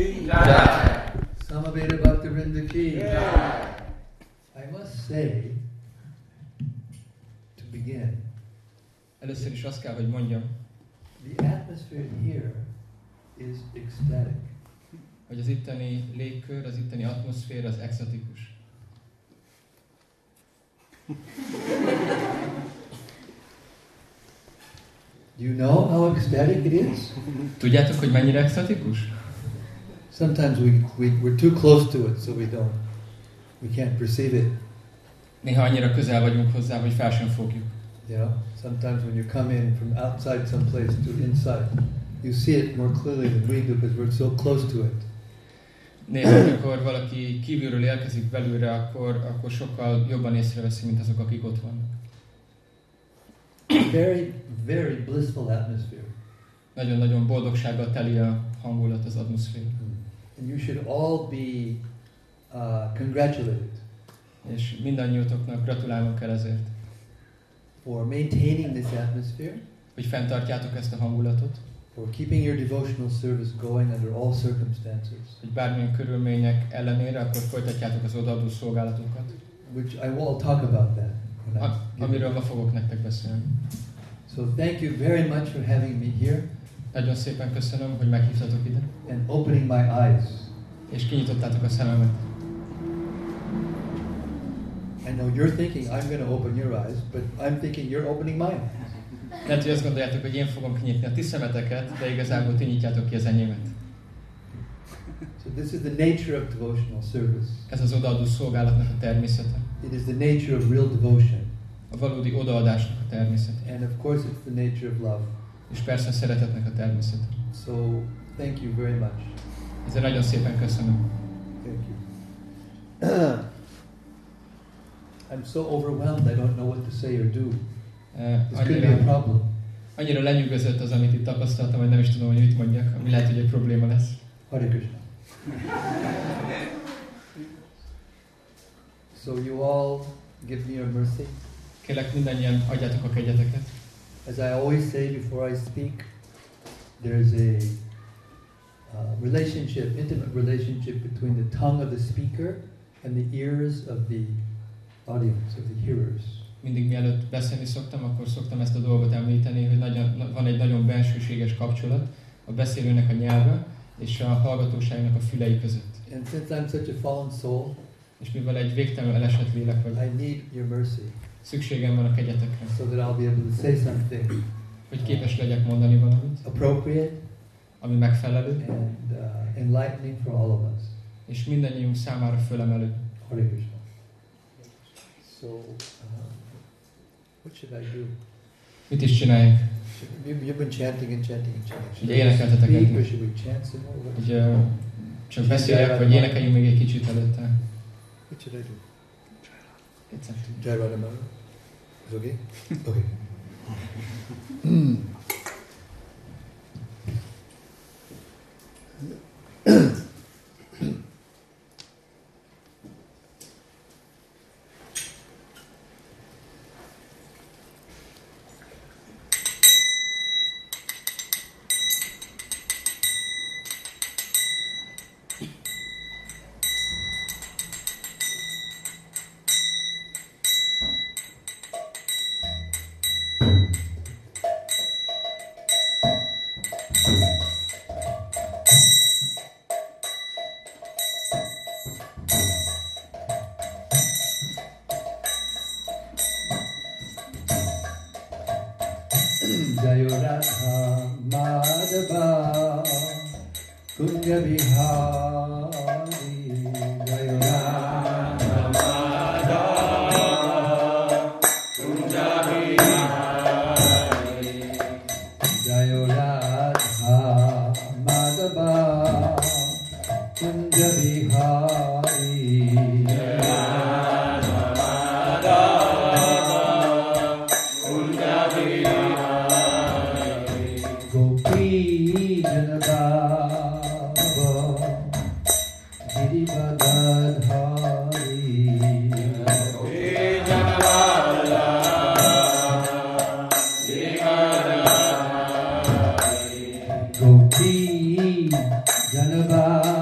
ki jai. Samaveta Bhaktivinoda ki jai. I must say, to begin, először is azt kell, hogy mondjam, the atmosphere here is ecstatic. hogy az itteni légkör, az itteni atmoszféra az extatikus. Do you know how ecstatic it is? Tudjátok, hogy mennyire extatikus? Sometimes we're too close to it, so we can't perceive it. Néha annyira közel vagyunk hozzá, hogy fel sem fogjuk. You know, sometimes when you come in from outside some place to inside, you see it more clearly than we do because we're so close to it. Néha, amikor valaki kívülről érkezik belülre, akkor sokkal jobban észreveszi, mint azok, akik ott vannak. Very, very blissful atmosphere. Nagyon-nagyon boldogsággal teli a hangulat, az atmoszféra. And you should all be congratulated. És mindannyiótoknak gratulálnom kell ezért. For maintaining this atmosphere. Hogy fenntartjátok ezt a hangulatot. For keeping your devotional service going under all circumstances. Hogy bármilyen körülmények ellenére, akkor folytatjátok az odaadó szolgálatokat. Which I will talk about that. Amiről ma fogok nektek beszélni. So thank you very much for having me here. Nagyon szépen köszönöm, hogy meghívtatok ide. And opening my eyes. És kinyitottátok a szememet. I know you're thinking I'm going to open your eyes, but I'm thinking you're opening mine. Lehet, hogy azt gondoljátok, hogy én fogom kinyitni a ti szemeteket, de igazából ti nyitjátok ki az enyémet. So this is the nature of devotional service. Ez az odaadó szolgálatnak a természete. It is the nature of real devotion. A valódi odaadásnak a természete. And of course it's the nature of love. És persze a szeretetnek a természete. So thank you very much. Ezért nagyon szépen köszönöm. Thank you. I'm so overwhelmed I don't know what to say or do. This could be a problem. Annyira lenyűgözött az, amit itt tapasztaltam, hogy nem is tudom, hogy mit mondjak, ami lehet, hogy egy probléma lesz. Hare Krishna. So you all give me your mercy. Kérlek, mindannyian adjátok a kegyeteket. As I always say before I speak, there's a relationship, intimate relationship between the tongue of the speaker and the ears of the audience, of the hearers. Mindig mielőtt beszélni szoktam, akkor szoktam ezt a dolgot említeni, hogy van egy nagyon bensőséges kapcsolat a beszélőnek a nyelve és a hallgatóságnak a fülei között. And since I'm such a fallen soul, és mivel egy végtelenül elesett lélek vagyok, I need your mercy. Szükségem van a kegyetekre. So that I'll be able to say something. Hogy képes legyek mondani valamit. Appropriate. Ami megfelelő. And enlightening for all of us. És mindannyiunk számára fölemelő. Hare Krishna. So, what should I do? Mit is csináljuk? You've been chanting and chanting and chanting. Ugye énekeltetek engem. Or should we chant some more? Ugye csak beszéljek, vagy énekeljünk még egy kicsit előtte. What should I do? It's up to you. Jai Radhamani. Is okay? Okay. Jayo Radha Madhava Kunja Vihari Jayo Radha Madhava Kunja Vihari Jayo Radha Madhava Kunja Vihari Janava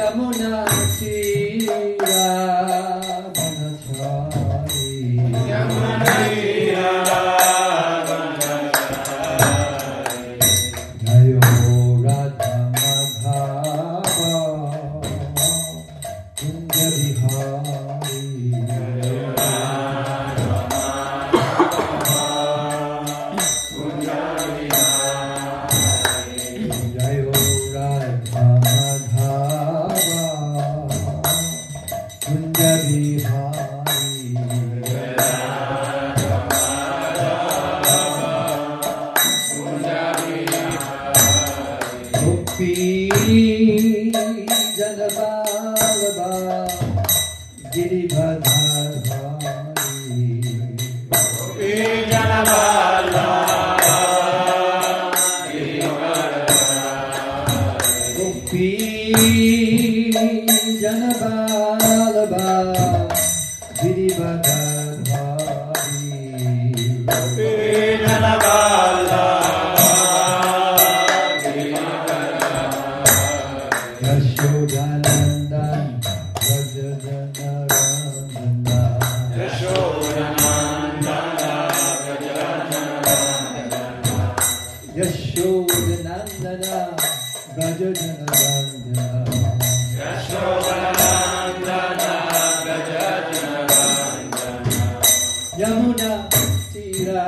Yamuna Tira Vanachari Yamuna Tira Vanachari Jayo Radha Madhava Kunja Vihari Jayo Radha Madhava Kunja Vihari Gopi Janaballabha Giribhadharvari Gopi Janaballabha Gopi Janaballabha Giribhadharvari Gopi Janaballabha Yashodanandan Rajajanarandana Yashodanandana Rajajanarandana Yamuna Tira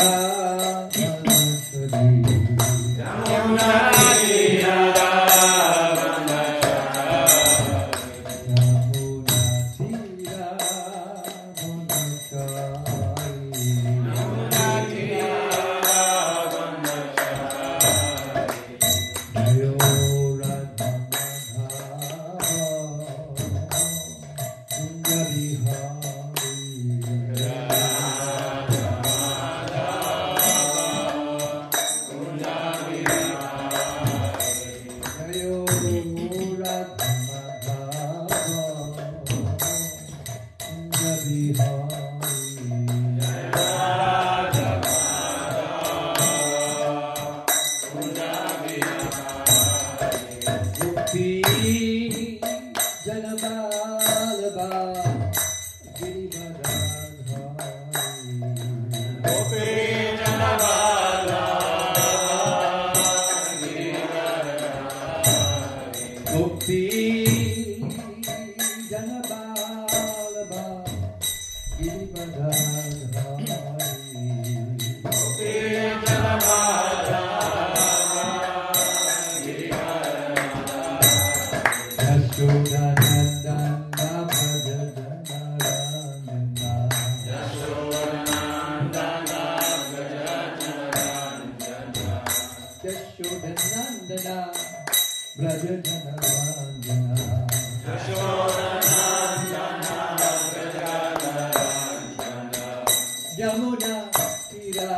Yamuna Tira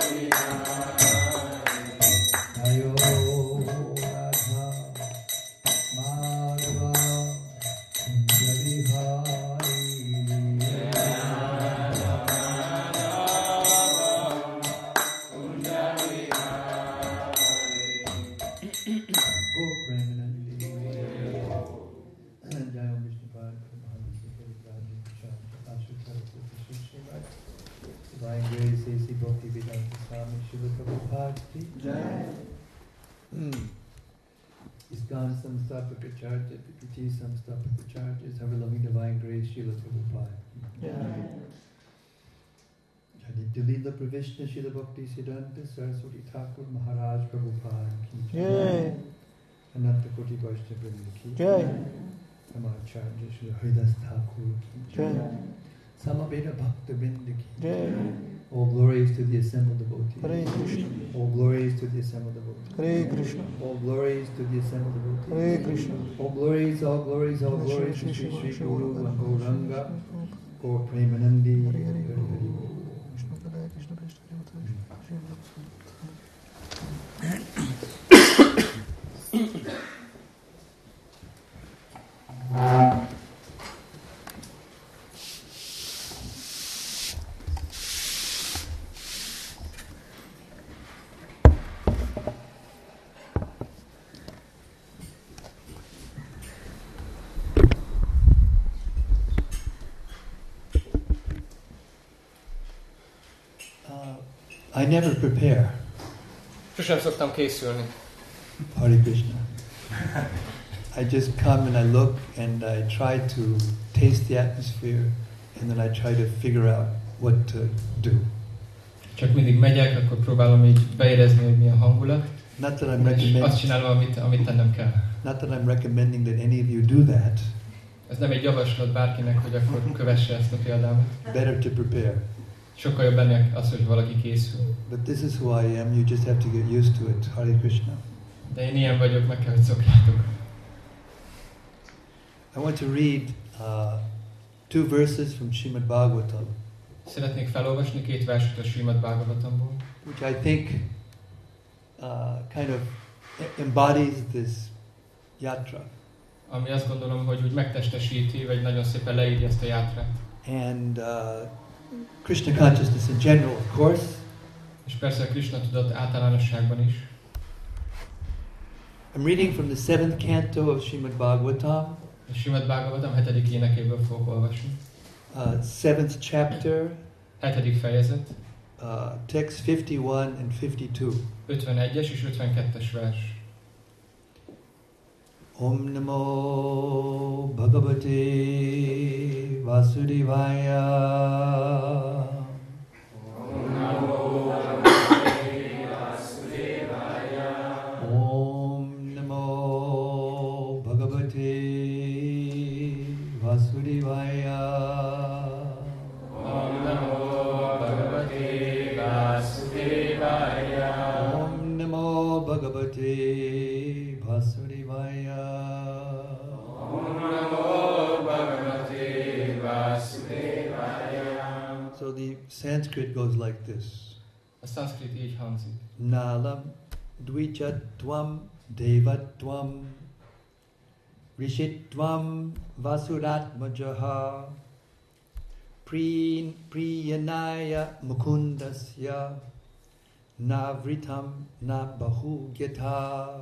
Ayo Radha Madhava Kunjabihari Go Premanandi Jai Om Vishnu Pada Divine Grace A.C. Bhakti Vedanta Swami Srila Prabhupada Ki Jai. ISKCON Samstapakacharya, PPT Samstapakacharya, His Ever Loving Divine Grace Srila Prabhupada. Jai Leela Pravishna Srila Bhakti Siddhanta Saraswati Thakur Maharaj Prabhupada Ki Jai. Ananta Koti Vaishnava Vrinda Ki Jai. Namacharya Srila Haridas Thakur Ki Jai. Samaveda Bhakta Vrinda Ki Jai. All glories to the assembled devotees. Hare Krishna. All glories to the assembled devotees. Hare Krishna. All glories to the assembled devotees. Hare Krishna. All glories, all glories, all glories to Sri Sri Guru and Gauranga, Gaur Premanandi. Hare Hare. Hare Hare. Krishna Padaya, Krishna Krishna I never prepare. Sosem szoktam készülni. Hare Krishna. I just come and I look and I try to taste the atmosphere and then I try to figure out what to do. Csak mindig megyek, akkor próbálom így beérezni, hogy milyen hangulat. Not that I'm És recommending. azt csinálom, amit tennem kell. Not that I'm recommending that any of you do that. Ez nem egy javaslat bárkinek, hogy akkor kövesse ezt a példámat. Better to prepare. Sokkal jobb ennek az, hogy valaki készül. But this is who I am. You just have to get used to it. Hare Krishna. De én ilyen vagyok, meg kell, hogy szokjátok. I want to read two verses from Srimad Bhagavatam, Szeretnék felolvasni 2 verset a Srimad Bhagavatamból, which I think kind of embodies this yatra. ami azt gondolom, hogy úgy megtestesíti, vagy nagyon szépen leírja ezt a játrát. And Krishna consciousness in general, of course. És persze a Krishna tudat általánosságban is. I'm reading from the 7th canto of Srimad Bhagavatam, A Srimad Bhagavatam 7. énekéből fogok olvasni. 7th chapter, 7. fejezet, text 51 and 52. 51-es és 52-es vers. Om Namo Bhagavate Vasudevaya. Om Namo Bhagavate Vasudevaya. Om Namo Bhagavate Vasudevaya. Om Namo Bhagavate Vasudevaya. Om Namo Bhagavate Vasudevaya. Om Namo Bhagavate Vasudevaya. So the Sanskrit goes like this. A szanszkrit így hangzik. Nalam dvijatvam devatvam rishitvam vasuratmajaha priyanaya mukundasya navritam na bahugyata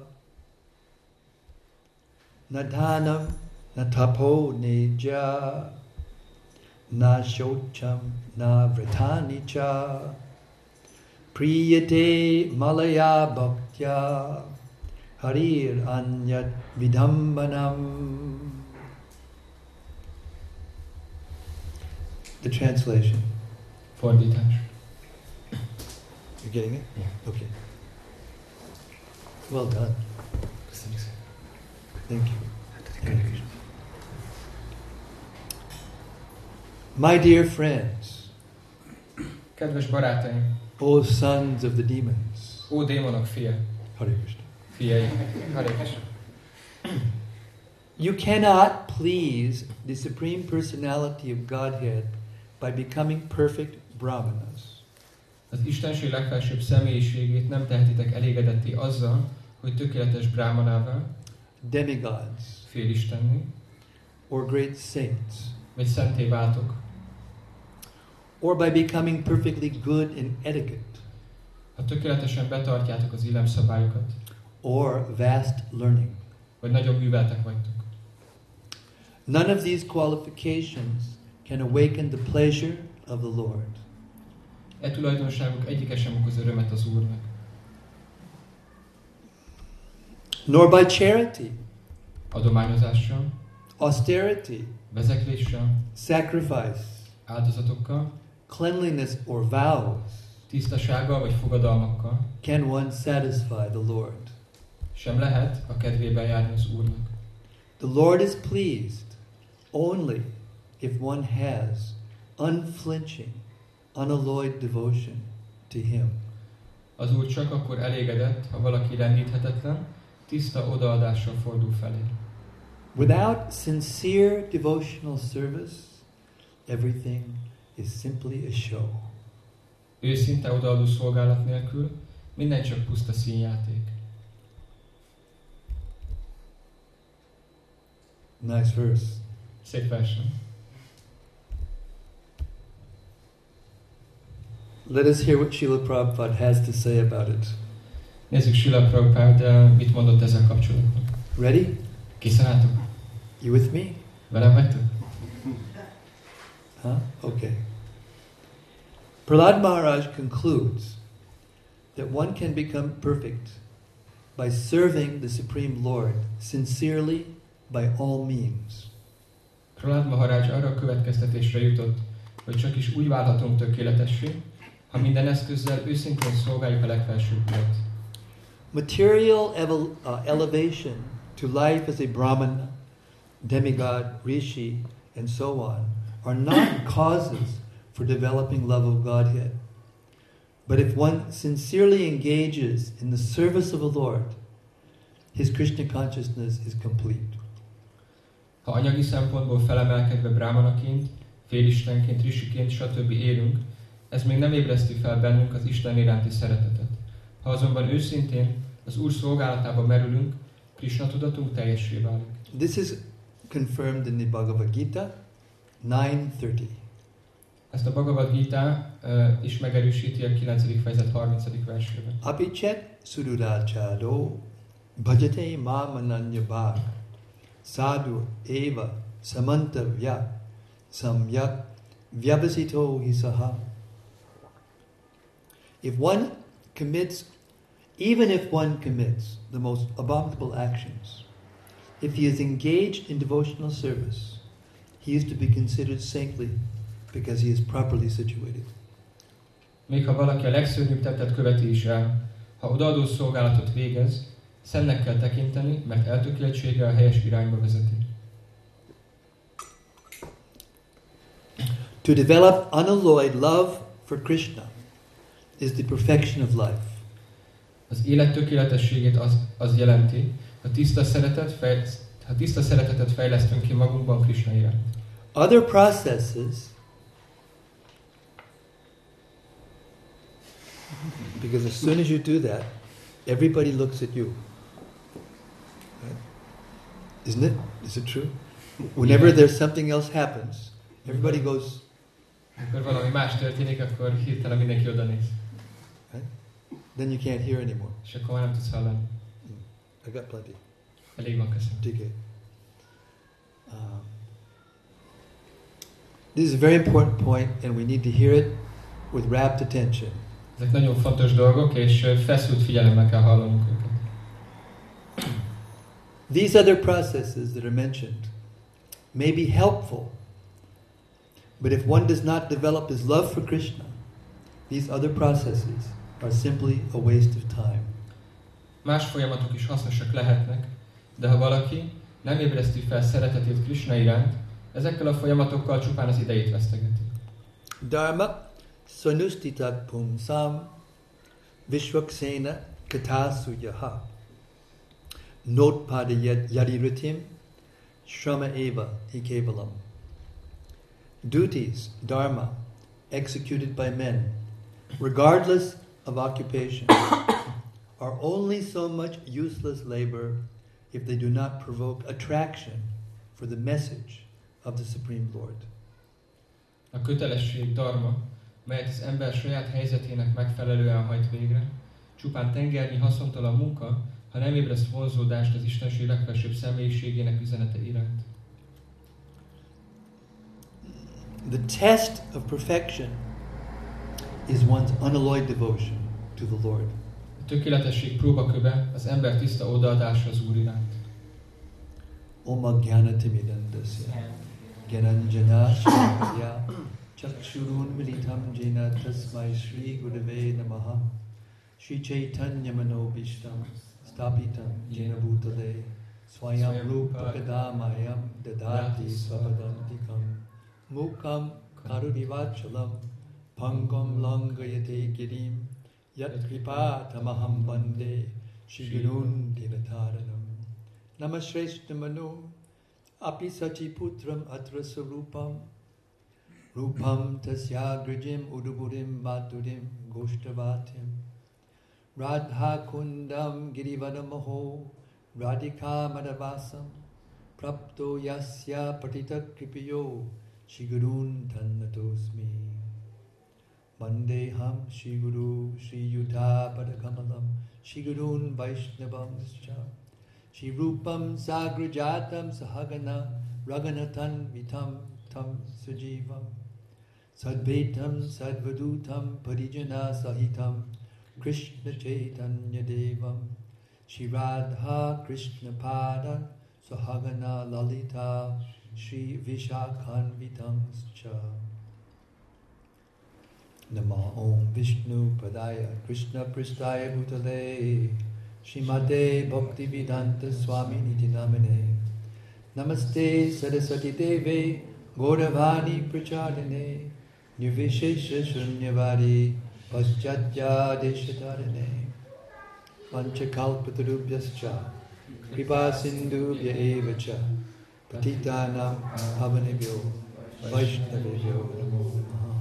nadhanam na tapo neja na shocham na vritani cha priyate malaya bhaktya harir anyat vidhambanam. The translation. Fordítás. You're getting it? Yeah. Okay. Well done. Köszönjük szépen. Thank you. My dear friends, Kedves barátaim, O sons of the demons, ó démonok fia, Hare Krishna, fiai, Hare Krishna. you cannot please the Supreme Personality of Godhead by becoming perfect brahmanas. Az Istenség legfelsőbb személyiségét nem tehetitek elégedetté azzal, hogy tökéletes brámanává, demigods, félistenné, or great saints, vagy szenté váltok, or by becoming perfectly good in etiquette, ha tökéletesen betartjátok az illemszabályokat, or vast learning. vagy nagyon műveltek vagytok. None of these qualifications can awaken the pleasure of the Lord. E tulajdonságok egyike sem okoz örömet az Úrnak. Nor by charity, Adományozással, austerity, vezekléssel, sacrifice, áldozatokkal, cleanliness or vows tisztasággal vagy fogadalmakkal can one satisfy the Lord. sem lehet a kedvében járni az Úrnak. The Lord is pleased only if one has unflinching, unalloyed devotion to Him. Az Úr csak akkor elégedett, ha valaki rendíthetetlen, tiszta odaadással fordul felé. Without sincere devotional service, everything is simply a show. Őszinte odaadó szolgálat nélkül minden csak puszta színjáték. Nice verse. Szép versen. Let us hear what Srila Prabhupada has to say about it. Nézzük Srila Prabhupada mit mondott ezzel kapcsolatban. Ready? Készen álltok? You with me? Velem vagytok? Huh? Okay. Prahlad Maharaj concludes that one can become perfect by serving the Supreme Lord sincerely by all means. Prahlad Maharaj arra a következtetésre jutott, hogy csak is úgy válhatunk tökéletessé, ha minden eszközzel őszintén szolgáljuk a legfelsőbb Urat. Material elevation to life as a Brahmana, demigod, rishi, and so on are not causes for developing love of Godhead. But if one sincerely engages in the service of the Lord, his Krishna consciousness is complete. Ha anyagi szempontból felemelkedve brámanaként, félistenként, risiként, stb. Élünk, ez még nem ébreszti fel bennünk az Isten iránti szeretetet. Ha azonban őszintén az Úr szolgálatába merülünk, Krishna tudatunk teljessé válik. This is confirmed in the Bhagavad Gita 9:30. Ezt a Bhagavad Gita is megerősíti a 9. fejezet 30. versében. Apichet sururachado bhajate mam ananyabhag sadhu eva samantavya samyak vyabhasito hisaha. Even if one commits the most abominable actions, if he is engaged in devotional service, he is to be considered saintly because he is properly situated. Még ha valaki a legszörnyűbb tettet követi is el, ha odaadó szolgálatot végez, szentnek kell tekinteni, mert eltökéltsége a helyes irányba vezeti. To develop unalloyed love for Krishna is the perfection of life. Az élet tökéletességét az jelenti, ha tiszta szeretetet fejlesztünk ki magunkban Krishna iránt. Other processes, because as soon as you do that, everybody looks at you. Right? Isn't it? Is it true? Whenever there's something else happens, everybody goes. Amikor valami más történik, akkor hirtelen mindenki oda néz. Right? Then you can't hear anymore. És akkor már nem tudsz hallani. I got plenty. Elég van, köszönöm. TK. This is a very important point, and we need to hear it with rapt attention. Ezek nagyon fontos dolgok, és feszült figyelemmel kell hallanunk őket. These other processes that are mentioned may be helpful, but if one does not develop his love for Krishna, these other processes are simply a waste of time. Más folyamatok is hasznosak lehetnek, de ha valaki nem ébreszti fel szeretetét Krishna iránt, ezekkel a folyamatokkal csupán az idejét vesztegeti. Dharma sanustitat pumsam vishvaksena katasuyaha notpada yadiritim shrama eva ikevalam. Duties, dharma, executed by men regardless of occupation, are only so much useless labor if they do not provoke attraction for the message of the Supreme Lord. A kötelesség dharma, melyet az ember saját helyzetének megfelelően hajt végre, csupán tengernyi haszontalan munka, ha nem ébreszt vonzódást az Istenség legfelsőbb személyiségének üzenete iránt. The test of perfection is one's unalloyed devotion to the Lord. A tökéletesség próbaköve az ember tiszta odaadása az Úr iránt. Om Ajnanatimidandasya Gyananjana Shakya Chakshurun Militam Jena Tasmai Shri Gurave Namaha Shri Chaitanya Manobishtam Stapitam Jena Bhutale Swayam Rupa Kadamayam Dadati Svapadantikam Mukam Karunivachalam Pangam Langayate Girim Yat Kripa Tamaham Bande Shri Gurun Dinataranam Namashreshta Manu Api Sachi Putram Atra Sarupam Rupam Tasya Grijim Uduburim Maturim Goshtavatim Radha Kundam Girivadamaho Radhika Madavasam Prapto Yasya Patita Kripiyo Shigurun Tannatosmi Vandeham Shiguru Shri Yuddha Padakamalam Shigurun Vaishnavam Scha Shri Rupam Sagrajatam Sahagana Raganathan Vitam Tam Sujivam Sadvetam Sadvadutam Parijana Sahitam Krishna Chaitanya Devam Shri Radha Krishna Pada Sahagana Lalita Shri Vishakhan Vitam Scha Nama Om Vishnu Padaya Krishna Pristaya Bhutale Shrimate Bhaktivedanta Swami Niti Namane Namaste Saraswati Deve Gauravani Prachadane Nirvishesha Shunyavadi Paschatya Deshatarane Panchakalpatarubhyascha Kripa Sindhubhya Evacha Patitanam Pavanebhyo Vaishnavebhyo Namo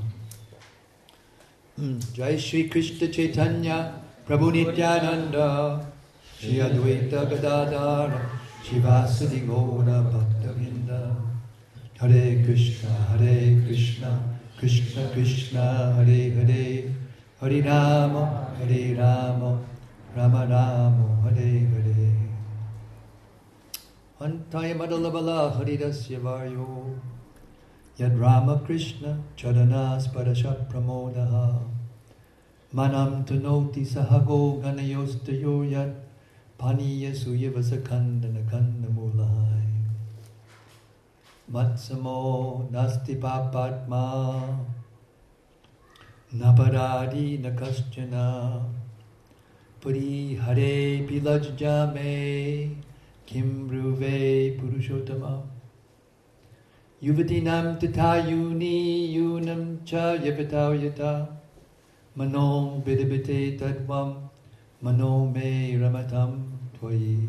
Namaha Jai Shri Krishna Chaitanya Prabhu Nityananda Shri Advaita Gadadhara Shivasadi Gaura Bhaktavinda Hare Krishna Krishna Krishna Hare Hare Hare Rama Rama Rama Hare Hare Antaya Madalabala Haridasya Varyo Yad Rama Krishna Charanas Parashat Pramodaha Manam Tanoti Sahago Ganayostayo Yad Paniya Suyavasakandana Kandamulai Matsamo Nasti Papatma Naparadi Nakaschana Puri Hare Pilajjame Kim Bruve Purushottama Yuvatinam Tatayuni Yunam Cha Yavatayata Mano Vidabite Tadvam Mano Me Ramatam Tvayi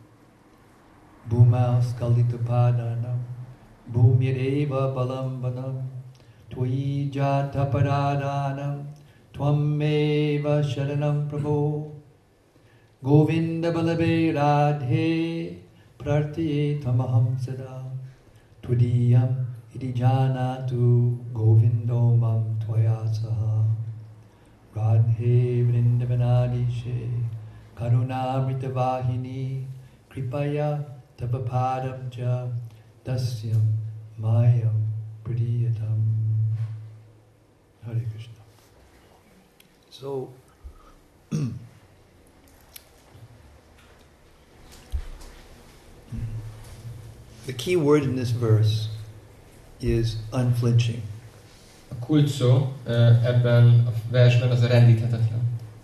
Bhuma Skalitapadanam Bhumyareva Balambanam Tvayi Jataparadhanam Tvameva Sharanam Prabho Govinda Balabe Radhe Prartye Tamaham Sada Tudiyam Iti Janatu Govindo Mam Tvaya Radhe Vrindavanadishe Karunamrita Vahini Kripaya Tapapadam Cha Dasyam Mayam Priyatam. Hare Krishna. So, the key word in this verse is unflinching. A kulcs szó ebben a versben az a rendíthetetlen.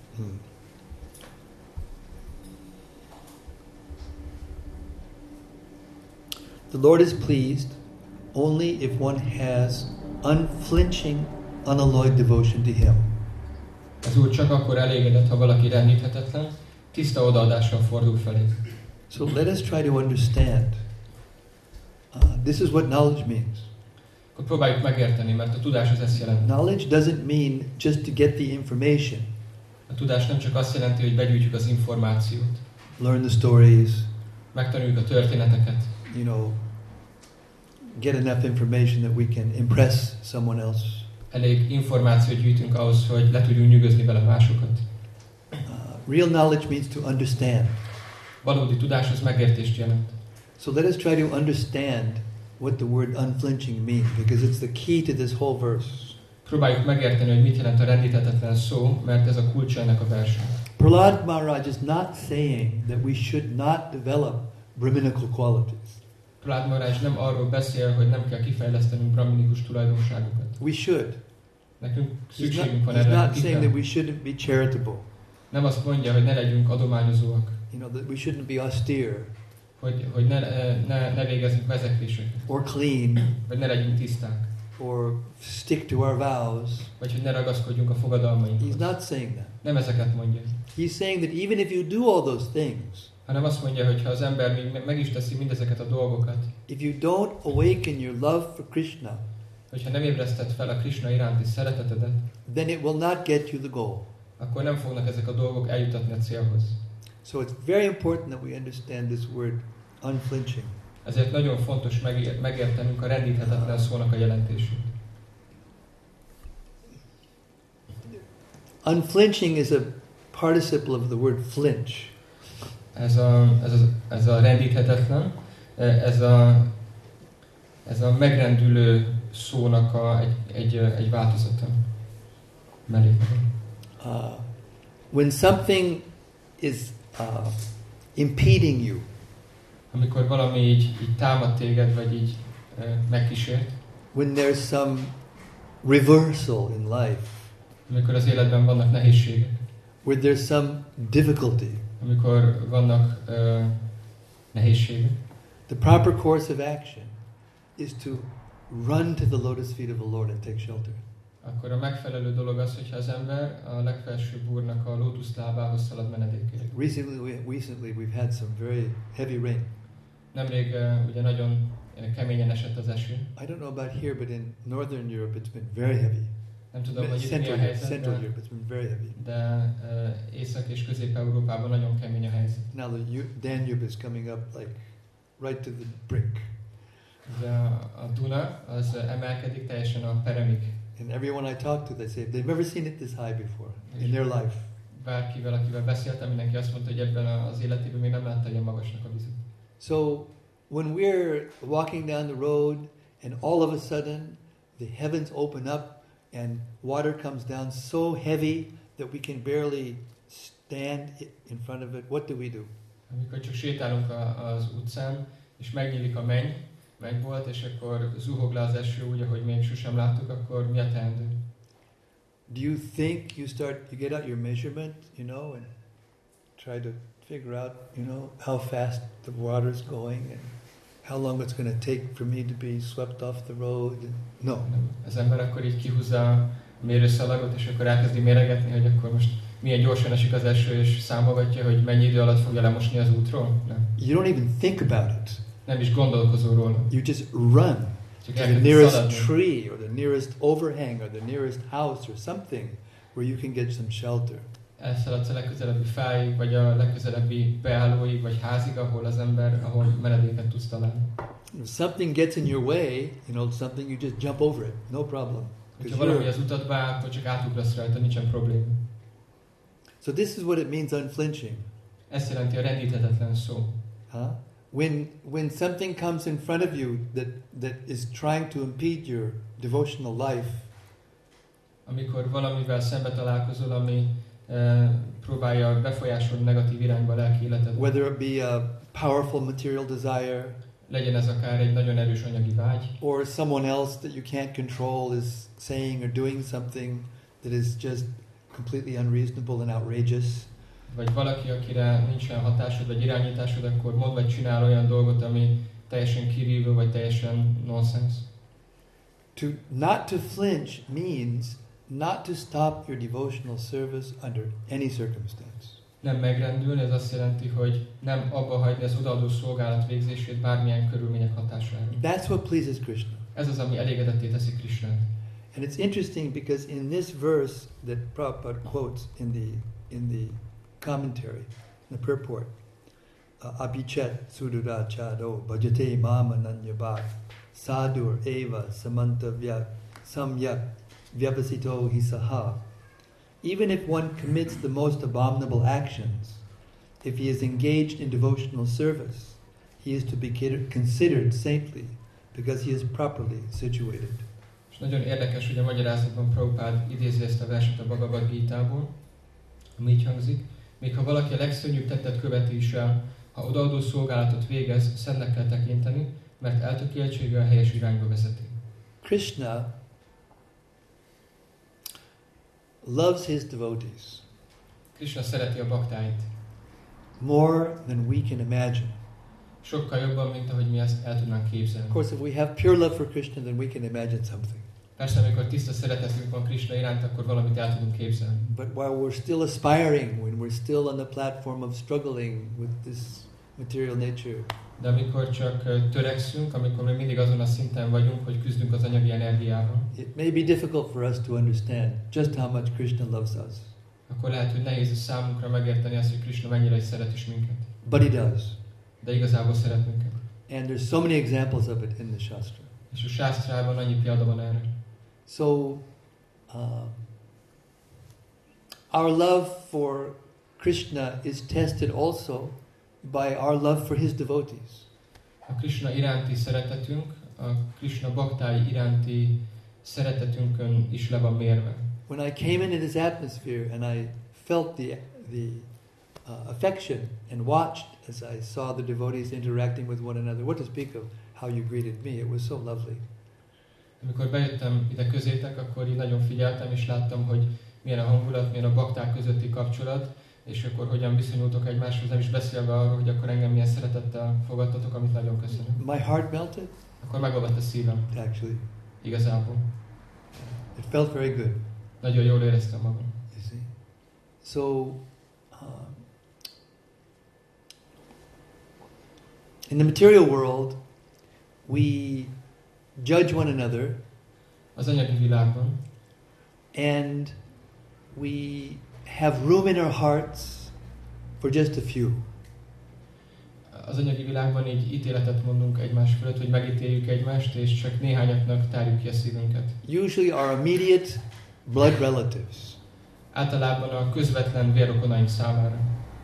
The Lord is pleased only if one has unflinching, unalloyed devotion to Him. Az Úr csak akkor elégedett, ha valaki rendíthetetlen, tiszta odaadással fordul felé. So let us try to understand. This is what knowledge means. akkor próbáljuk megérteni, mert a tudás az ezt jelenti. Knowledge doesn't mean just to get the information. A tudás nem csak azt jelenti, hogy begyűjtjük az információt, Learn the stories, megtanuljuk a történeteket, you know, get enough information that we can impress someone else. elég információt gyűjtünk ahhoz, hogy le tudjunk nyugozni vele másokat. Real knowledge means to understand. Valódi tudás az megértést jelent. So let us try to understand what the word unflinching means, because it's the key to this whole verse. Próbáljuk megérteni, hogy mit jelent a rendíthetetlen szó, mert ez a kulcsa ennek a versnek. Prahlad Maharaj is not saying that we should not develop Brahminical qualities. Prahlad Maharaj nem arról beszél, hogy nem kell kifejlesztenünk brahminikus tulajdonságokat. We should. Nekünk He's szükségünk van not erre. saying that we shouldn't be charitable. Nem azt mondja, hogy ne legyünk adományozóak, You know, that we shouldn't be austere hogy ne végezzünk vezekléseket, or clean vagy ne legyünk tiszták, or stick to our vows. vagy hogy ne ragaszkodjunk a He's fogadalmainkhoz. not saying that. Nem ezeket mondja. He's saying that even if you do all those things, Hanem azt mondja, hogy ha az ember még meg is teszi mindezeket a dolgokat, if you don't awaken your love for Krishna, hogyha nem ébreszted fel a Krishna iránti szeretetedet, then it will not get you the goal. akkor nem fognak ezek a dolgok eljutatni a célhoz. So it's very important that we understand this word unflinching. Ezért nagyon fontos megértenünk a rendíthetetlen szónak a jelentését. Unflinching is a participle of the word flinch. Ez a rendíthetetlen, ez a megrendülő szónak egy változata. When something is impeding you, amikor valami így támad téged, vagy így megkísért, when there's some reversal in life, amikor az életben vannak nehézségek, when there's some difficulty, amikor vannak nehézségek, the proper course of action is to run to the lotus feet of the Lord and take shelter. akkor a megfelelő dolog az, hogyha az ember a legfelsőbb Úrnak a lótuszlábához szalad menedékért. Recently we've had some very heavy rain. Nemrég ugye nagyon keményen esett az eső. I don't know about here, but in Northern Europe it's been very heavy. Nem tudom, hogy itt mi a helyzet, Central Europe it's been very heavy. de Észak- és Közép-Európában nagyon kemény a helyzet. Now the Danube is coming up like right to the brink. De a Duna az emelkedik teljesen a peremig. And everyone I talk to, they say they've never seen it this high before in their life. Bárkivel, akivel beszéltem, mindenki azt mondta, hogy ebben az életében még nem látta ilyen magasnak a vizet. So when we're walking down the road and all of a sudden the heavens open up and water comes down so heavy that we can barely stand in front of it, what do we do? Amikor csak sétálunk az utcán, és megnyílik a mennybolt, és akkor zuhog le az eső úgy, ahogy még sosem láttuk, akkor mi a teendő? Do you think you get out your measurement, you know, and try to figure out, you know, how fast the water's going and how long it's going to take for me to be swept off the road? No. Az ember akkor így kihúzza a mérőszalagot, és akkor elkezdi méregetni, hogy akkor most milyen gyorsan esik az eső, és számogatja, hogy mennyi idő alatt fogja lemosni az útról? Nem. You don't even think about it. Nem is gondolkozol róla. You just run Csak to the elkezd nearest szaladni. tree or the nearest overhang or the nearest house or something where you can get some shelter. Elszaladsz a legközelebbi fáig, vagy a legközelebbi beállóig, vagy házig, ahol menedéket tudsz találni. If something gets in your way, you know, something, you just jump over it, no problem. Ha valami az utatba áll, akkor csak átugrasz rajta, nincsen probléma. So this is what it means unflinching. Ezt jelenti a rendíthetetlen szó. When something comes in front of you that is trying to impede your devotional life, amikor valamivel szembe találkozol, ami próbálja befolyásolni negatív irányba a lelki életed. whether it be a powerful material desire, Legyen ez akár egy nagyon erős anyagi vágy, or someone else that you can't control is saying or doing something that is just completely unreasonable and outrageous. vagy valaki, akire nincsen hatásod vagy irányításod, akkor mond vagy csinál olyan dolgot, ami teljesen kirívő vagy teljesen nonsense. Not to flinch means not to stop your devotional service under any circumstance. Nem megrendülni, ez azt jelenti, hogy nem abba hagyni az odaadó szolgálat végzését bármilyen körülmények hatására. That's what pleases Krishna. Ez az, ami elégedetté teszi Krisnát. And it's interesting because in this verse that Prabhupada quotes in the commentary, in the purport, Abhichet Sudura Chado Bhajate Mamananyabhat Sadur Eva Samanta Samyak Vyavasito Hisaha. Even if one commits the most abominable actions, if he is engaged in devotional service, he is to be considered saintly because he is properly situated. És nagyon érdekes, hogy a magyarázatban Prabhupád idézi ezt a verset a Bhagavad Gítából, ami így hangzik: még ha valaki a legszörnyűbb tettet követi is el, ha odaadó szolgálatot végez, szentnek kell tekinteni, mert eltökéltsége a helyes irányba vezeti. Krishna loves his devotees Krishna szereti a baktáit. more than we can imagine. Sokkal jobban, mint ahogy mi ezt el tudnánk képzelni. Of course, if we have pure love for Krishna, then we can imagine something. Persze, amikor tiszta szeretetünk van Krishna iránt, akkor valamit el tudunk képzelni. But while we're still aspiring, when we're still on the platform of struggling with this material nature, De amikor csak törekszünk, amikor még mindig azon a szinten vagyunk, hogy küzdünk az anyagi energiával, it may be difficult for us to understand just how much Krishna loves us. akkor lehet, hogy nehéz a számunkra megérteni azt, hogy Krishna mennyire is szeret is minket. But he does. De igazából szeret minket. And there's so many examples of it in the Shastra. És a sásztrában annyi példa van erre. So, our love for Krishna is tested also by our love for his devotees. A Krishna iránti szeretetünk, a Krishna baktái iránti szeretetünkön is le van mérve. When I came into this atmosphere and I felt the affection and watched as I saw the devotees interacting with one another, what to speak of how you greeted me, it was so lovely. Amikor bejöttem ide közétek, akkor így nagyon figyeltem, és láttam, hogy milyen a hangulat, milyen a bakták közötti kapcsolat, és akkor hogyan viszonyultok egymáshoz, nem is beszélve arról, hogy akkor engem milyen szeretettel fogadtatok, amit nagyon köszönöm. My heart melted, Akkor megolvadt a szívem, actually. igazából. It felt very good, Nagyon jól éreztem magam. you see. So, in the material world, we judge one another Az anyagi világban and we have room in our hearts for just a few. az anyagi világban így ítéletet mondunk egymás fölött, hogy megítéljük egymást, és csak néhányaknak tárjuk ki a szívünket. Usually our immediate blood relatives. Általában a közvetlen vérrokonaink számára.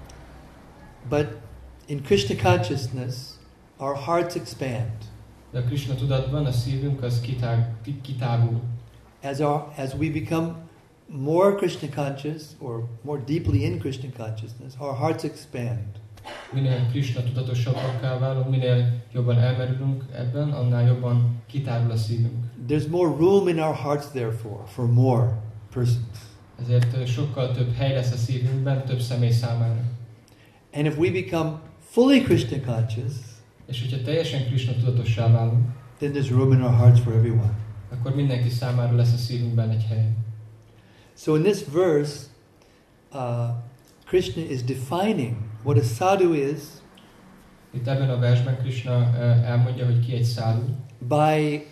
But in Krishna consciousness, our hearts expand. De a Krishna tudatban a szívünk az kitágul. As we become more Krishna conscious or more deeply in Krishna consciousness, our hearts expand. Minél Krishna tudatosabbakká válunk, minél jobban elmerülünk ebben, annál jobban kitárul a szívünk. There's more room in our hearts, therefore, for more persons. Ezért sokkal több hely lesz a szívünkben, több személy számára. And if we become fully Krishna conscious, És hogyha teljesen Krishna tudatossá válunk, then there's room in our hearts for everyone. akkor mindenki számára lesz a szívünkben egy hely. So in this verse, Krishna is defining what a sadhu is Itt ebben a versben Krishna elmondja, hogy ki egy szádu, by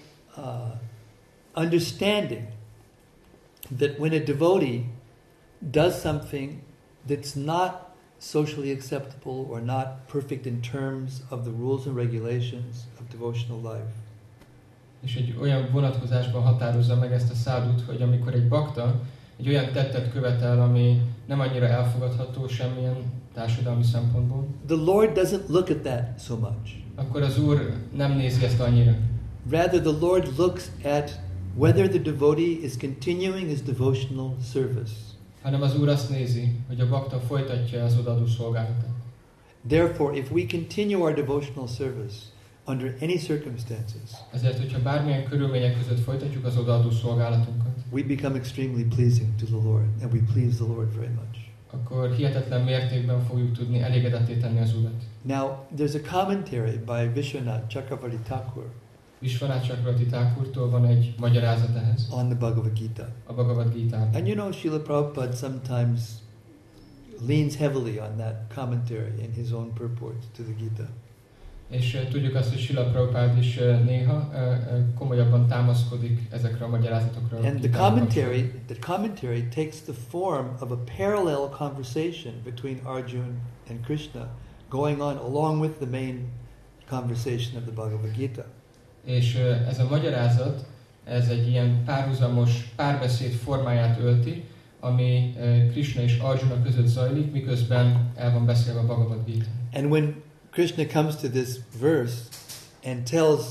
understanding that when a devotee does something that's not socially acceptable or not perfect in terms of the rules and regulations of devotional life, és egy olyan vonatkozásban határozza meg ezt a szádut, hogy amikor egy bakta egy olyan tettet követel, ami nem annyira elfogadható semmilyen társadalmi szempontból, the Lord doesn't look at that so much. akkor az Úr nem nézi ezt annyira. Rather, the Lord looks at whether the devotee is continuing his devotional service. Hanem az Úr azt nézi, hogy a bakta folytatja az odaadó szolgálatát. Therefore, if we continue our devotional service under any circumstances, Ezért, hogyha bármilyen körülmények között folytatjuk az odaadó szolgálatunkat, we become extremely pleasing to the Lord, and we please the Lord very much. akkor hihetetlen mértékben fogjuk tudni elégedetté tenni az Urat. Now, there's a commentary by Vishwanath Chakravarti Thakur Vishwanath Chakravarti Thakurtól van egy magyarázat ehhez, on the Bhagavad Gita. a Bhagavad Gitában. And you know, Srila Prabhupada sometimes leans heavily on that commentary in his own purport to the Gita. És tudjuk azt, hogy Srila Prabhupád is néha komolyabban támaszkodik ezekre a magyarázatokra. And the commentary takes the form of a parallel conversation between Arjuna and Krishna, going on along with the main conversation of the Bhagavad Gita. És ez a magyarázat, ez egy ilyen párhuzamos párbeszéd formáját ölti, ami Krishna és Arjuna között zajlik, miközben el van beszélve a Bhagavad Gita. And when Krishna comes to this verse and tells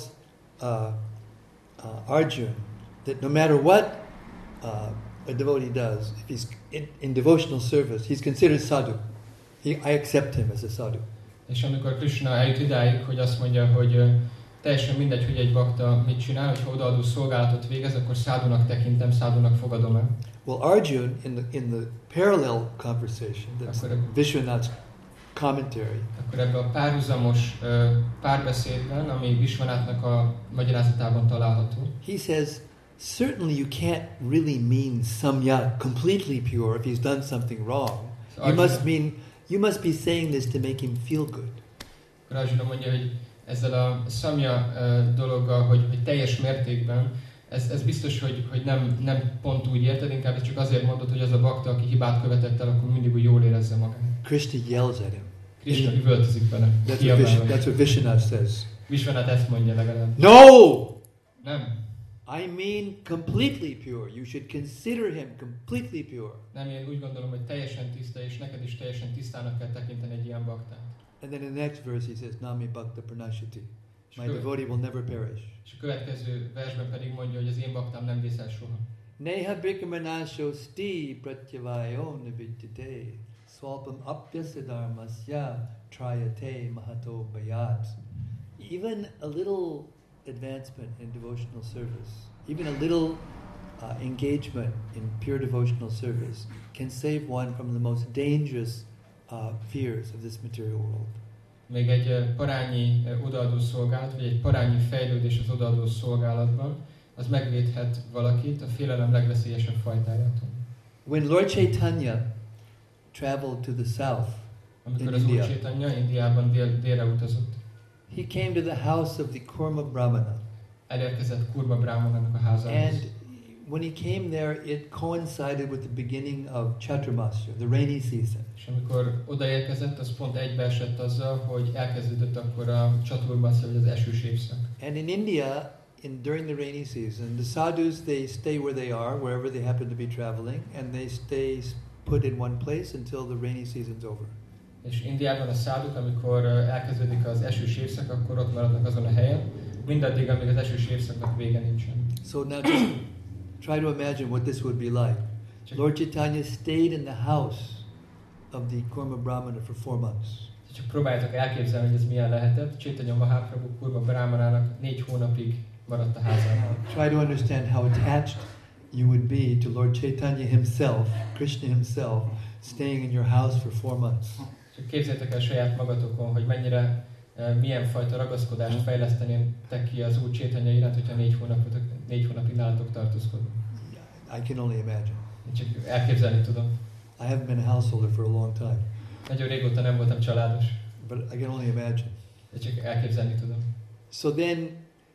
Arjuna that no matter what a devotee does, if he's in devotional service, he's considered sadhu. I accept him as a sadhu. És amikor Krishna eljut idáig, hogy azt mondja, hogy teljesen mindegy, hogy egy bakta mit csinál, hogyha odaadó szolgálatot végez, akkor szádúnak tekintem, szádúnak fogadom el. Well, Arjuna, in the parallel conversation, that's Vishwanath's commentary, akkor ebben a párhuzamos párbeszédben, ami Vishwanathnak a magyarázatában található, he says, certainly you can't really mean samyak, completely pure, if he's done something wrong. You must be saying this to make him feel good. Arjuna mondja, hogy ezzel a samya dologgal, hogy teljes mértékben, ez biztos, hogy nem pont úgy érted, inkább ez csak azért mondod, hogy az a bakta, aki hibát követett el, akkor mindig úgy jól érezze magát. Krishna yells at him. Krishna üvöltözik vele. That's what Vishwanath says. Vishwanath ezt mondja legalább. No! Nem. I mean completely pure. You should consider him completely pure. Nem, én úgy gondolom, hogy teljesen tiszta, és neked is teljesen tisztának kell tekinteni egy ilyen baktát. And then in the next verse he says, Nami Bhakta Pranashati. My devotee will never perish. És a következő versben pedig mondja, hogy az én baktám nem vészel soha. Neha Brikmanasho sti pratyavayo nividyate swalpam apyasadharmasya trayate mahato bayat. Even a little advancement in devotional service, even a little engagement in pure devotional service can save one from the most dangerous fears of this material world. Még egy parányi odaadó szolgálat, vagy egy parányi fejlődés az odaadó szolgálatban, az megvédhet valakit a félelem legveszélyesebb fajtájától. When Lord Chaitanya traveled to the south, amikor az Úr Chaitanya Indiában délre utazott, he came to the house of the Kurma Brahmana. Elérkezett Kurma Brahmanának a házához. And when he came there, it coincided with the beginning of Chaturmasya, the rainy season. És amikor odaérkezett, az pont egybeesett azzal, hogy elkezdődött akkor a Chaturmasya, vagy az esős évszak. And in India, during the rainy season, the sadhus, they stay where they are, wherever they happen to be traveling, and they stay put in one place until the rainy season's over. És Indiában a száduk, amikor elkezdődik az esős évszak, akkor ott maradnak azon a helyen, mindaddig, amíg az esős évszaknak vége nincsen. So now just try to imagine what this would be like. Lord Chaitanya stayed in the house of the Kurma Brahmana for 4 months. Csak próbáljátok elképzelni, hogy ez milyen lehetett. Chaitanya Mahaprabhu Kurma Brahmanának 4 hónapig maradt a házában. Try to understand how attached you would be to Lord Chaitanya himself, Krishna himself, staying in your house for 4 months. Csak képzeljétek el saját magatokon, hogy mennyire, milyen fajta ragaszkodást fejlesztenétek ki az Úr Chaitanya iránt, hogyha 4 hónapig nálatok tartózkodunk. I can only imagine. Én csak elképzelni tudom. I haven't been a householder for a long time. Nagyon régóta nem voltam családos. But I can only imagine. De csak elképzelni tudom. So then,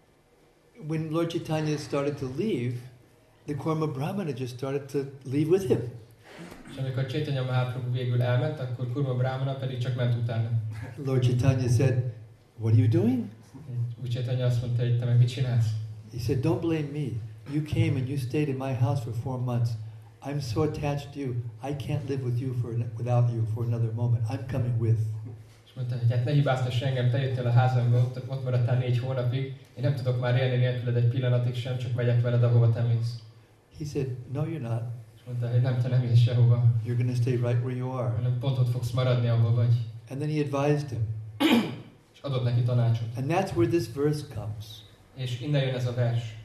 when Lord Chaitanya started to leave, the Kurma Brahmana just started to leave with him. És amikor Chaitanya Mahaprabhu végül elment, akkor Kurma Brahmana pedig csak ment utána. Lord Chaitanya said, "What are you doing?" Úr Chaitanya azt mondta, hogy te meg mit csinálsz? He said, "Don't blame me. You came and you stayed in my house for 4 months. I'm so attached to you. I can't live without you for another moment. I'm coming with." És mondta, hogy hát ne hibáztass engem, te jöttél a házamba, ott maradtál 4 hónapig, én nem tudok már élni nélküled egy pillanatig sem, csak megyek veled, ahova te mész. He said, "No, you're not. És mondta, hogy nem, te nem mész sehova. You're going to stay right where you are." Hanem pont ott fogsz maradni, ahol vagy. And then he advised him. És adott neki tanácsot. And that's where this verse comes. És innen jön ez a vers.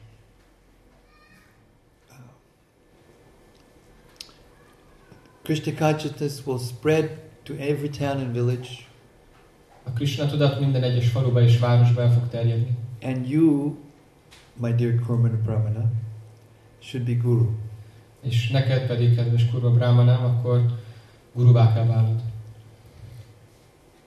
Krishna consciousness will spread to every town and village. A Krishna tudat minden egyes faluba és városba el fog terjedni. And you, my dear Kurma Brahmana, should be guru. És neked pedig, kedves Kurma Brahmanám, akkor guruvá kell válnod.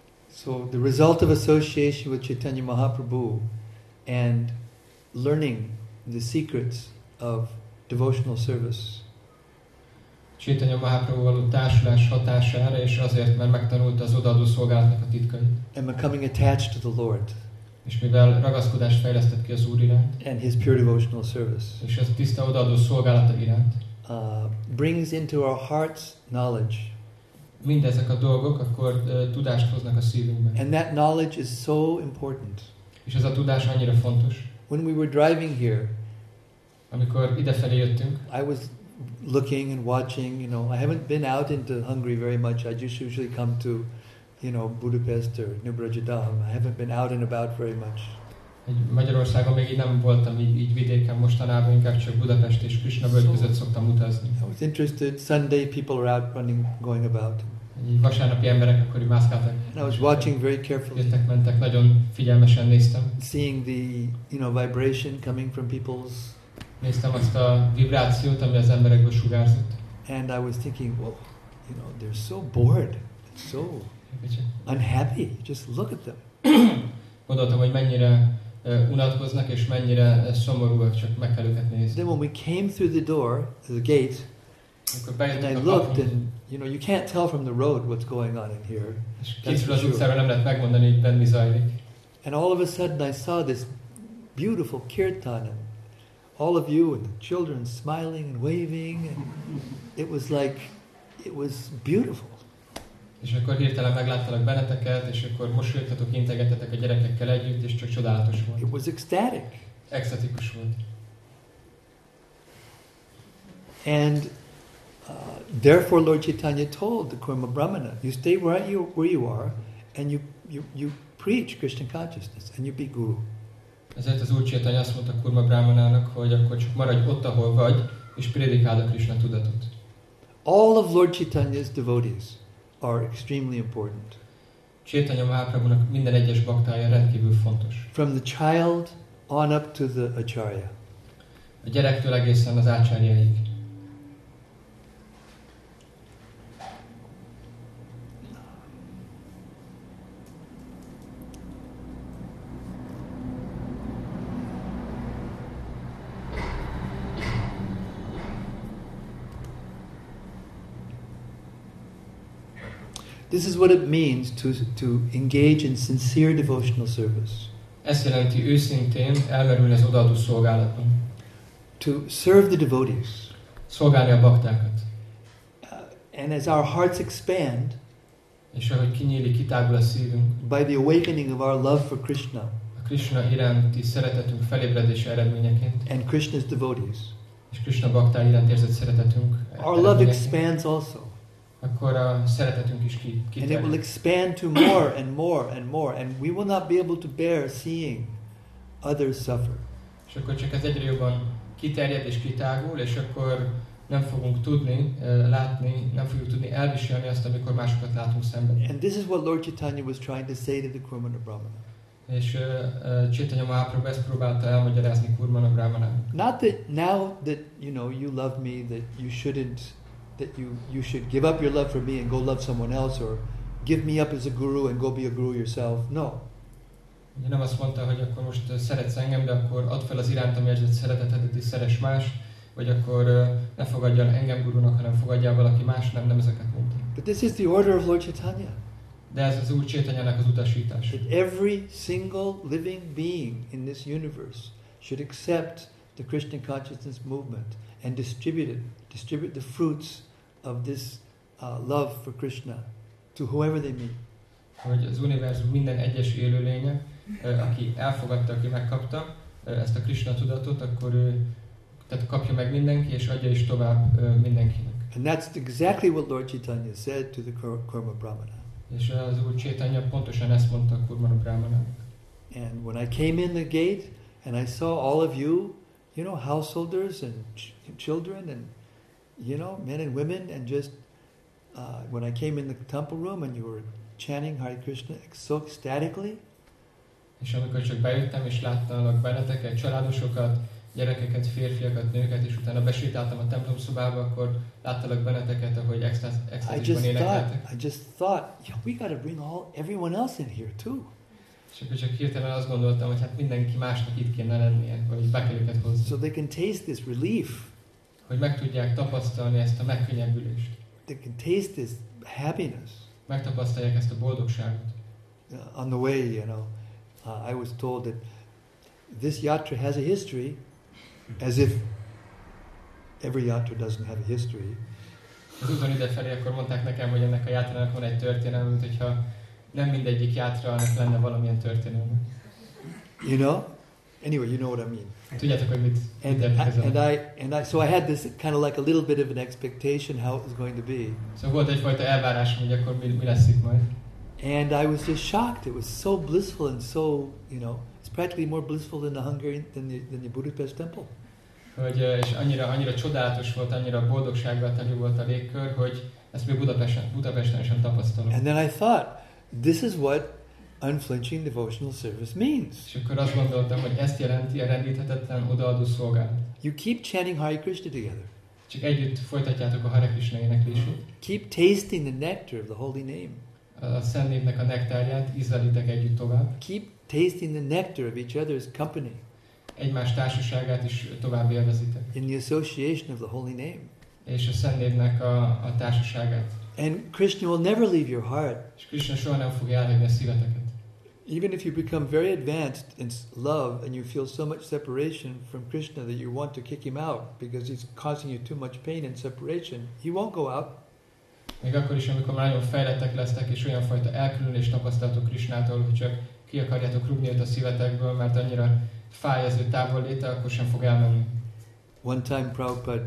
So the result of association with Chaitanya Mahaprabhu and learning the secrets of devotional service. Chaitanya Mahaprabhu való társulás hatására, és azért, mert megtanulta az odaadó szolgálatnak a titkait. And becoming attached to the Lord. És mivel ragaszkodást fejlesztett ki az Úr iránt, and his pure devotional service, és ez tiszta odaadó szolgálata iránt, brings into our hearts knowledge. Mindezek a dolgok akkor tudást hoznak a szívünkben. And that knowledge is so important. És ez a tudás annyira fontos. When we were driving here, amikor idefelé jöttünk, I was looking and watching, you know, I haven't been out into Hungary very much. I just usually come to, you know, Budapest or Nibra-Jadam. I haven't been out and about very much. Magyarországon még így nem voltam így vidéken mostanában, inkább csak Budapest és Krisna-völgy között szoktam utazni. I was interested. Sunday people are out running, going about. Így vasárnapi emberek akkor így mászkáltak. And I was watching very carefully. Jöttek, mentek, nagyon figyelmesen néztem. Seeing the, you know, vibration coming from people's. Néztem azt a vibrációt, ami az emberekből sugárzott. And I was thinking, well, you know, they're so bored, so unhappy. Just look at them. Gondoltam, hogy mennyire unatkoznak és mennyire szomorúak, csak meg kell őket nézni. Then when we came through the door, the gate, and I looked, and you know, you can't tell from the road what's going on in here. És kintről az utcáról nem lehet megmondani, hogy bent mi zajlik. And all of a sudden I saw this beautiful kirtan, and all of you and the children smiling and waving, and it was like, it was beautiful. És akkor hirtelen megláttalak benneteket, és akkor mosolyogtatok, integettetek a gyerekekkel együtt, és csak csodálatos volt. It was ecstatic. Extatikus volt. And therefore Lord Chaitanya told the Kurma Brahmana, you stay where you are, and you preach Krishna consciousness, and you be guru. Ezért az Úr Chaitanya azt mondta Kurma Brahmanának, hogy akkor csak maradj ott, ahol vagy, és prédikáld a Krishna tudatot. All of Lord Chaitanya's devotees are extremely important. Chaitanya Mahaprabhunak minden egyes baktája rendkívül fontos. From the child on up to the acharya. A gyerektől egészen az ácsárjáig. This is what it means to engage in sincere devotional service. Ezt jelenti őszintén elmerülni az odaadó szolgálatban. To serve the devotees. Szolgálni a baktákat. And as our hearts expand, és ahogy kinyílik, kitágul a szívünk, by the awakening of our love for Krishna, a Krishna iránti szeretetünk felébredése eredményeként, and Krishna's devotees, és Krishna baktái iránt érzett szeretetünk our love expands also. Akkor a szeretetünk is and it will expand to more and more and more, and we will not be able to bear seeing others suffer. És akkor csak ez egyre jobban kiterjed és kitágul, és akkor nem fogunk tudni látni, nem fogjuk tudni elviselni azt, amikor másokat látunk szenvedni. And this is what Lord Chaitanya was trying to say to the Kurmana Brahmana. És Chaitanya Mahaprabhu ezt próbálta elmagyarázni Kurmana Brahmanának. Not that now that you know you love me, that you shouldn't, that you should give up your love for me and go love someone else, or give me up as a guru and go be a guru yourself. No. Ugye nem azt mondta, hogy akkor most szeretsz engem, de akkor add fel az irántam érzett szeretetedet és szeress más, vagy akkor ne fogadjál engem gurunak, hanem fogadjál valaki más, nem ezeket mondta. But this is the order of Lord Chaitanya. De ez az Úr Chaitanyának az utasítás. That every single living being in this universe should accept the Krishna consciousness movement and distribute the fruits of this love for Krishna to whoever they meet. Hogy az univerzum minden egyes élőlénye, aki elfogadta, aki megkapta ezt a Krishna tudatot, akkor tehát kapja meg mindenki, és adja is tovább mindenkinek. And that's exactly what Lord Chaitanya said to the Kurma Brahmana. És az Úr Chaitanya pontosan ezt mondta a Kurmana Brahmanának. And when I came in the gate and I saw all of you, you know, householders and children and, you know, men and women, and just when I came in the temple room and you were chanting Hare Krishna so ecstatically. És amikor csak bejöttem és láttalak benneteket, családosokat, gyerekeket, férfiakat, nőket, és utána besétáltam a templom szobába, akkor láttalak benneteket, ahogy extázisban énekeltek. I just thought, we got to bring everyone else in here too. És akkor csak hirtelen azt gondoltam, hogy hát mindenki másnak itt kéne lennie, vagy be kell őket hozni. So they can taste this relief. Hogy meg tudják tapasztalni ezt a megkönnyebbülést. They can taste this happiness. Megtapasztalják ezt a boldogságot. On the way, I was told that this yatra has a history, as if every yatra doesn't have a history. Az úton idefelé akkor mondták nekem, hogy ennek a játrának van egy történelme, mint hogyha nem mindegyik játrának lenne valamilyen történelme. Anyway, you know what I mean. Tudjátok, hogy mit so I had this kind of like a little bit of an expectation how it was going to be. Szóval volt egyfajta elvárásom, hogy akkor mi lesz itt majd. And I was just shocked. It was so blissful and so, it's practically more blissful than the Hungarian, than the Budapest temple. És annyira csodálatos volt, annyira boldogsággal teli volt a légkör, hogy ezt még Budapesten sem tapasztalom. And then I thought, this is what unflinching devotional service means. És akkor azt gondoltam, hogy ezt jelenti a rendíthetetlen odaadó szolgálat. You keep chanting Hare Krishna together. Csak együtt folytatjátok a Hare Krishna éneklését. Keep tasting the nectar of the holy name. A Szent Névnek a nektárját ízlelitek együtt tovább. Keep tasting the nectar of each other's company. Egymás társaságát is tovább élvezitek. In the association of the holy name. És a Szent Névnek a társaságát. And Krishna will never leave your heart. És Krishna soha nem fogja elhagyni a szíveteket. Even if you become very advanced in love and you feel so much separation from Krishna that you want to kick him out because he's causing you too much pain and separation, he won't go out. Még akkor is, amikor már nagyon fejlettek lesztek, és olyan fajta elkülönülést tapasztaltok Krishnától, hogy csak ki akarjátok rúgni őt a szívetekből, mert annyira fáj az ő távol léte, akkor sem fog elmenni. One time Prabhupada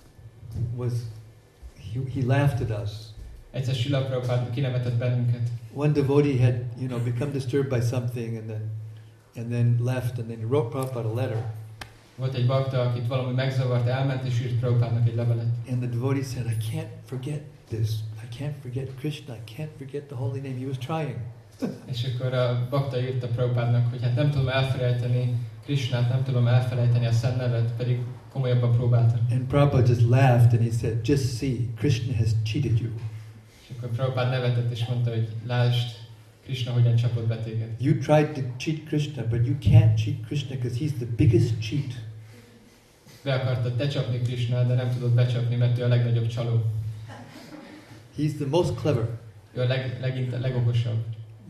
he laughed at us. Egyszer Srila Prabhupada kinevetett bennünket. One devotee had, become disturbed by something and then left, and then he wrote Prabhupada a letter. Volt egy bakta, akit valami megzavart, elment és írt Prabhupádnak egy levelet. And the devotee said, I can't forget this. I can't forget Krishna. I can't forget the holy name. He was trying. És akkor a bakta írta Prabhupádnak, hogy hát nem tudom elfelejteni Krishnát, nem tudom elfelejteni a szent nevet, pedig komolyabban próbáltam. And Prabhupada just laughed and he said, just see, Krishna has cheated you. És akkor Prabhupád nevetett és mondta, hogy lásd, Krishna hogyan csapott be téged. You tried to cheat Krishna, but you can't cheat Krishna because he's the biggest cheat. Be akartad te csapni Krishnát, de nem tudod becsapni, mert ő a legnagyobb csaló. He's the most clever. Ő a legokosabb.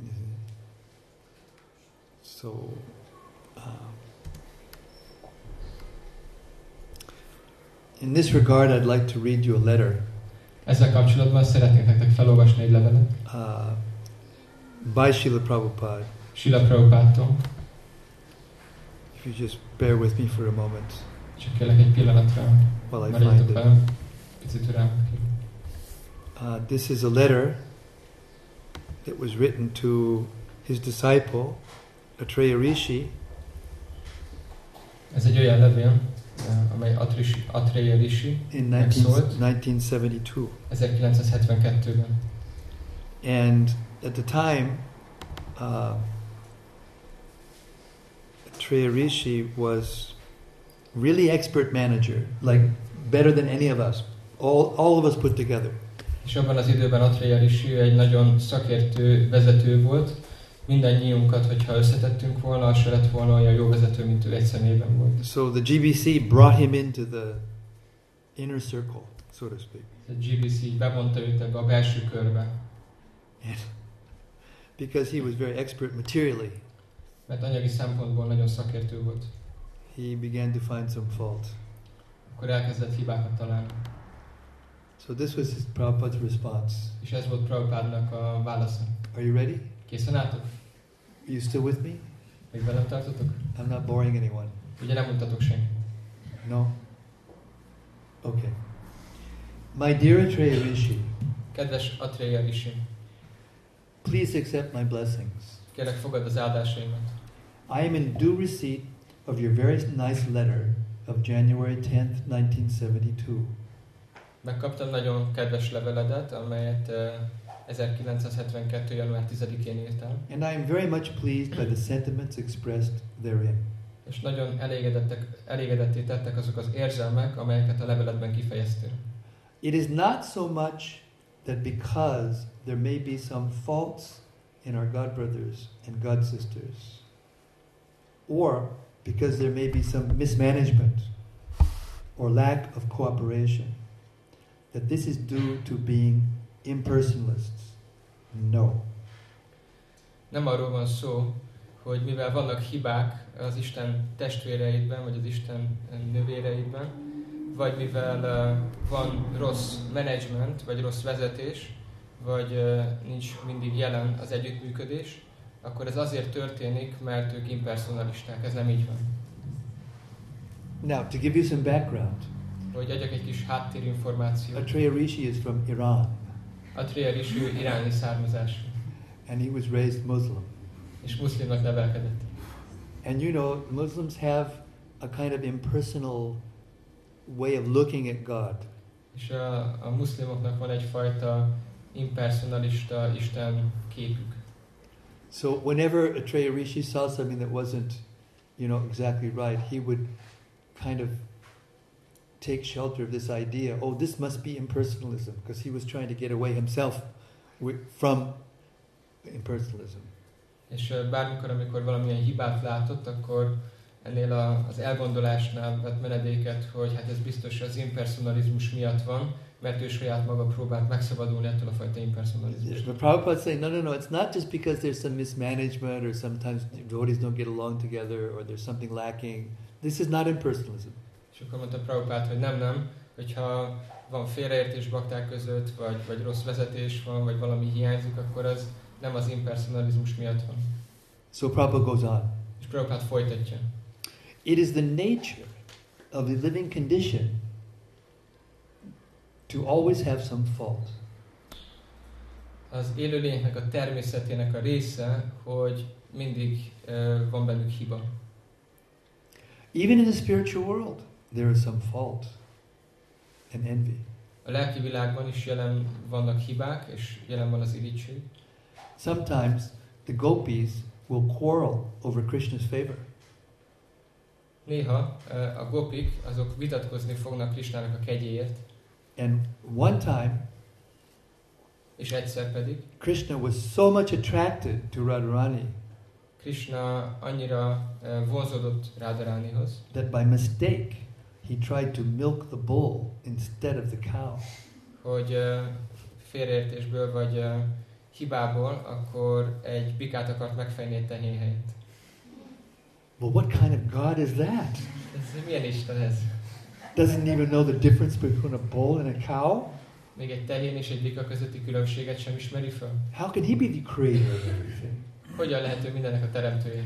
So, in this regard, I'd like to read you a letter. Ezzel kapcsolatban szeretnék nektek felolvasni egy levelet. By Srila Prabhupada. Srila Prabhupádtól. If you just bear with me for a moment. Csak kérlek egy pillanatra. While I find it. Picit türelmet. This is a letter that was written to his disciple, Atreya Rishi. Ez egy olyan levél, amely Atreya Rishi in 1972. 1972-ben. And at the time, Atreya Rishi was really expert manager, like better than any of us, all of us put together. És abban az időben Atreya Rishi egy nagyon szakértő vezető volt. Mindannyiunkat, hogyha összetettünk volna, az se lett volna olyan jó vezető, mint ő egy személyben volt. So the GBC brought him into the inner circle, so to speak. A GBC bevonta őt ebbe a belső körbe. Because he was very expert materially. Mert anyagi szempontból nagyon szakértő volt. He began to find some fault. Akkor elkezdett hibákat találni. So this was his Prabhupada's response. És ez volt Prabhupádnak a válasza. Are you ready? Készen álltok? Are you still with me? Még velem tartotok? I'm not boring anyone. Ugye nem mutatok senki? No? Okay. My dear Atreya Rishi, Kedves Atreya Rishi, please accept my blessings. kérlek fogadd az áldásaimat. I am in due receipt of your very nice letter of January 10th, 1972. Megkaptam nagyon kedves leveledet, amelyet 1972. január 10-én írtál. And I am very much pleased by the sentiments expressed therein. És nagyon elégedetté tettek azok az érzelmek, amelyeket a leveletben kifejeztél. It is not so much that because there may be some faults in our God brothers and God sisters, or because there may be some mismanagement or lack of cooperation, that this is due to being impersonalists. No. Nem arról van szó, hogy mivel vannak hibák az Isten testvéreidben, vagy az Isten nővéreidben, vagy mivel van rossz menedzsment, vagy rossz vezetés, vagy nincs mindig jelen az együttműködés, akkor ez azért történik, mert ők impersonalisták. Ez nem így van. Now, to give you some background, Hogy adjak egy kis háttérinformációt. Atreya Rishi is from Iran, Atreya Rishi iráni származású, and he was raised Muslim. és muszlimnak nevelkedett. And you know, Muslims have a kind of impersonal way of looking at God. És a muszlimoknak van egyfajta impersonalista Isten képük. So whenever Atreya Rishi saw something that wasn't, exactly right, he would kind of take shelter of this idea. Oh, this must be impersonalism, because he was trying to get away himself from impersonalism. És bármikor, amikor valamilyen hibát látott, akkor ennél az elgondolásnál vett menedéket, hogy hát ez biztos az impersonalizmus miatt van, mert ő saját maga próbált megszabadulni ettől a fajta impersonalizmust. But Prabhupada saying, no, it's not just because there's some mismanagement or sometimes devotees don't get along together or there's something lacking. This is not impersonalism. És akkor mondta Prabhupád, hogy nem, hogyha van félreértés bakták között, vagy rossz vezetés van, vagy valami hiányzik, akkor az nem az impersonalizmus miatt van. So Prabhupada goes on. És Prabhupád folytatja. It is the nature of the living condition to always have some fault. Az élőlényeknek a természetének a része, hogy mindig van bennük hiba. Even in the spiritual world, there is some fault and envy. A lelki világban is jelen vannak hibák, és jelen van az irigység. Sometimes the gopis will quarrel over Krishna's favor. Néha a gopik, azok vitatkozni fognak Krisnának a kegyéért. And one time, És egyszer pedig Krishna was so much attracted to Radharani Krishna annyira vonzódott Radharanihoz, that by mistake he tried to milk the bull instead of the cow. hogy félreértésből vagy hibából akkor egy bikát akart megfejni egy tehén helyett. Well, what kind of God is that? Ez milyen Isten ez? Doesn't even know the difference between a bull and a cow? Még egy tehén és egy bika közötti különbséget sem ismeri fel? How can he be the creator of everything? Hogyan lehet ő mindennek a teremtője?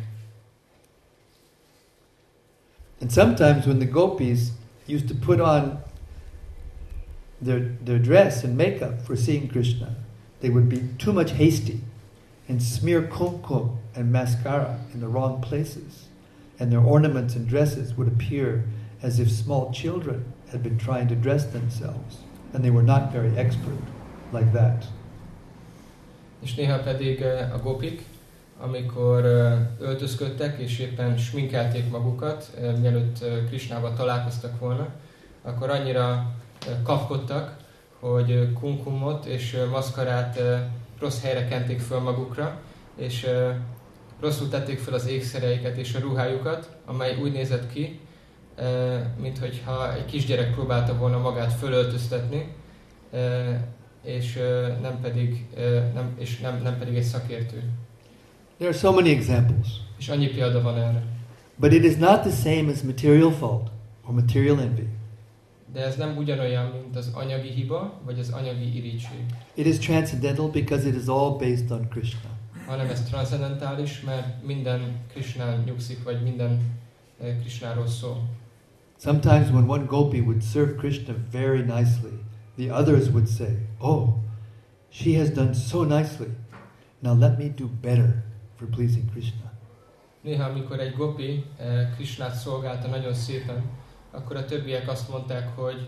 And sometimes when the gopis used to put on their dress and makeup for seeing Krishna, they would be too much hasty and smear kumkum and mascara in the wrong places. And their ornaments and dresses would appear as if small children had been trying to dress themselves. And they were not very expert like that. És néha pedig a gopik, amikor öltözködtek és éppen sminkelték magukat, mielőtt Krisnával találkoztak volna, akkor annyira kapkodtak, hogy kumkumot és maszkarát rossz helyre kenték föl magukra, és rosszul tették fel az ékszereiket és a ruhájukat, amely úgy nézett ki, minthogyha egy kisgyerek próbálta volna magát fölöltöztetni, és nem pedig egy szakértő. There are so many examples. És annyi példa van erre. But it is not the same as material fault or material envy. De ez nem ugyanolyan, mint az anyagi hiba, vagy az anyagi irigység. It is transcendental because it is all based on Krishna. Hanem ez transzendentális, mert minden Krishnán nyugszik, vagy minden Krishnáról szól. Sometimes when one gopi would serve Krishna very nicely, the others would say, "Oh, she has done so nicely. Now let me do better for pleasing Krishna." Néha, amikor egy gopi Krishnát szolgálta nagyon szépen, akkor a többiek azt mondták, hogy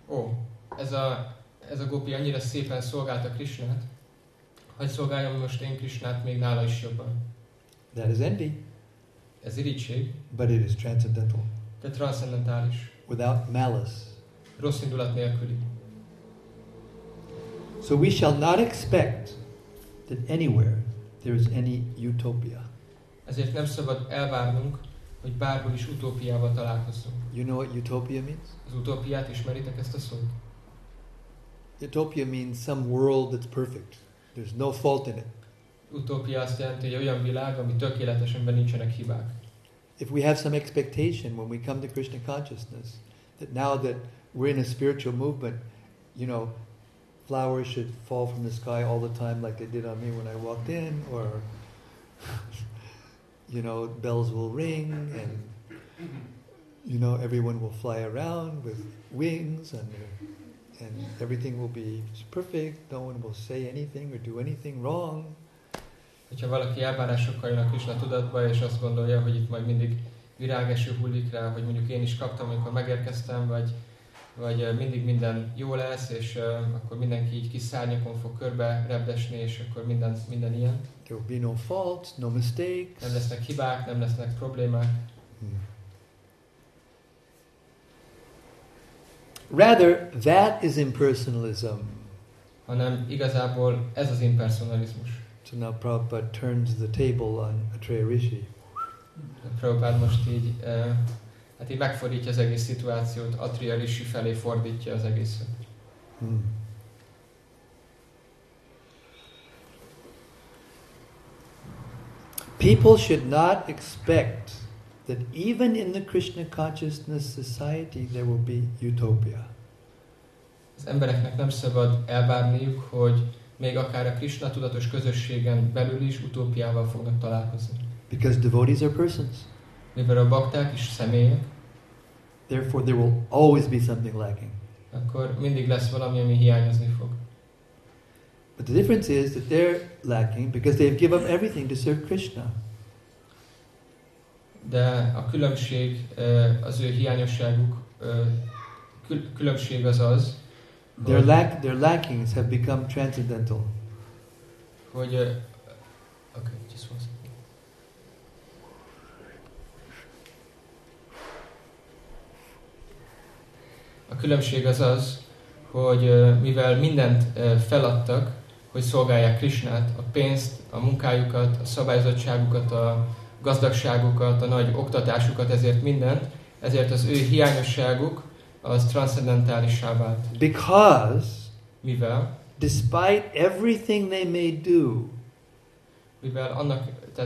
ez a gopi annyira szépen szolgálta Krishnát, hogy szolgáljam most én Krishnát még nála is jobban. That is envy. Ez irigység, but it is transcendental, de transzcendentális, without malice. rossz indulat nélküli. So we shall not expect that anywhere there is any utopia. Ezért nem szabad elvárnunk, hogy bárhol is utópiával találkozzunk. You know what utopia means? Az utópiát ismeritek, ezt a szót? Utopia means some world that's perfect. There's no fault in it. Utópia azt jelenti, hogy olyan világ, ami tökéletes, amiben nincsenek hibák. If we have some expectation when we come to Krishna consciousness, that now that we're in a spiritual movement, you know, flowers should fall from the sky all the time like they did on me when I walked in, or, you know, bells will ring and, you know, everyone will fly around with wings and everything will be perfect, no one will say anything or do anything wrong. Hogyha valaki elvárásokkal jön a Krishna tudatba, és azt gondolja, hogy itt majd mindig virágeső hullik rá, hogy mondjuk én is kaptam, amikor megérkeztem, vagy mindig minden jó lesz, és akkor mindenki így kis szárnyakon fog körbe repdesni, és akkor minden ilyen. There will be no faults, no mistakes. Nem lesznek hibák, nem lesznek problémák. Rather, that is impersonalism. Hanem igazából ez az impersonalizmus. So now Prabhupada turns the table on Atreya Rishi. Prabhupád most így, hát így megfordítja az egész szituációt, Atreya Rishi felé fordítja az egészet. People should not expect that even in the Krishna consciousness society there will be utopia. Az embereknek nem szabad elvárniuk, hogy még akár a Krishna tudatos közösségen belül is utópiával fognak találkozni. Because devotees are persons. Mivel a bakták is személyek, therefore there will always be something lacking. Akkor mindig lesz valami, ami hiányozni fog. But the difference is that they're lacking because they have given up everything to serve Krishna. De a különbség, az ő hiányosságuk, különbség az, their lackings have become transcendental. Hogy, okay, just one second. A különbség az, hogy mivel mindent feladtak, hogy szolgálják Krishnát, a pénzt, a munkájukat, a szabályozottságukat, a gazdagságukat, a nagy oktatásukat, ezért az ő hiányosságuk az transzcendentálissá vált. Because mivel despite everything they may do, mivel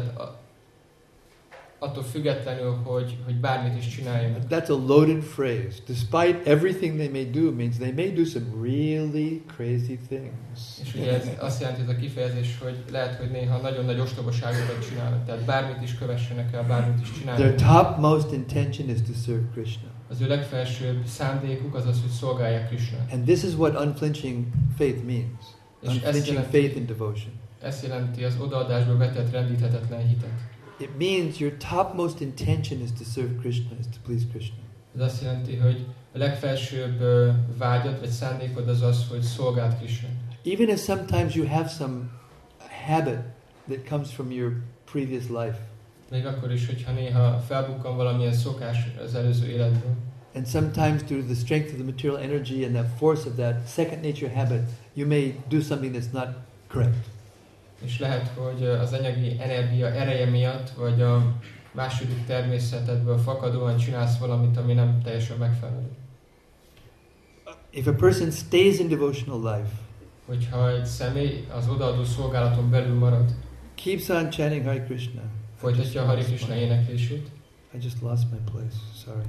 attól függetlenül, hogy bármit is csináljanak. That's a loaded phrase. Despite everything they may do means they may do some really crazy things. És ugye ez azt jelenti, ez a kifejezés, hogy lehet, hogy néha nagyon nagy ostobaságokat csinálnak, tehát bármit is kövessenek el, bármit is csinálnak. Their topmost intention is to serve Krishna. Az ő legfelsőbb szándékuk az, hogy szolgálják Krishnát. And this is what unflinching faith means. Unflinching faith in devotion. Ez jelenti az odaadásba vetett rendíthetetlen hitet. It means your topmost intention is to serve Krishna, is to please Krishna. Ez azt jelenti, hogy a legfelsőbb vágyad vagy szándékod az, hogy szolgáld Krishnát. Even if sometimes you have some habit that comes from your previous life. Még akkor is, hogyha néha felbukkan valamilyen szokás az előző életből. And sometimes due to the strength of the material energy and the force of that second nature habit, you may do something that's not correct. És lehet, hogy az anyagi energia ereje miatt, vagy a második természetedből fakadóan csinálsz valamit, ami nem teljesen megfelelő. If a person stays in devotional life, hogyha egy személy az odaadó szolgálaton belül marad, keeps on chanting Hare Krishna, folytatja a Hare Krishna éneklését. I just lost my place, sorry.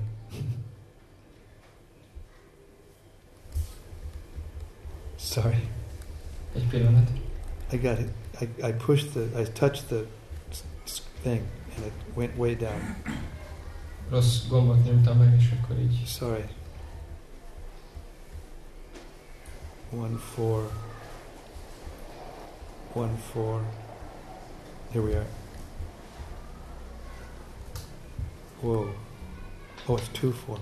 Sorry. Egy pillanat. I got it. I pushed I touched the thing and it went way down. Rossz gombot nyomtam meg, és akkor így. Sorry. 1-4. 1-4. Here we are. Whoa. Oh, it's 2-4.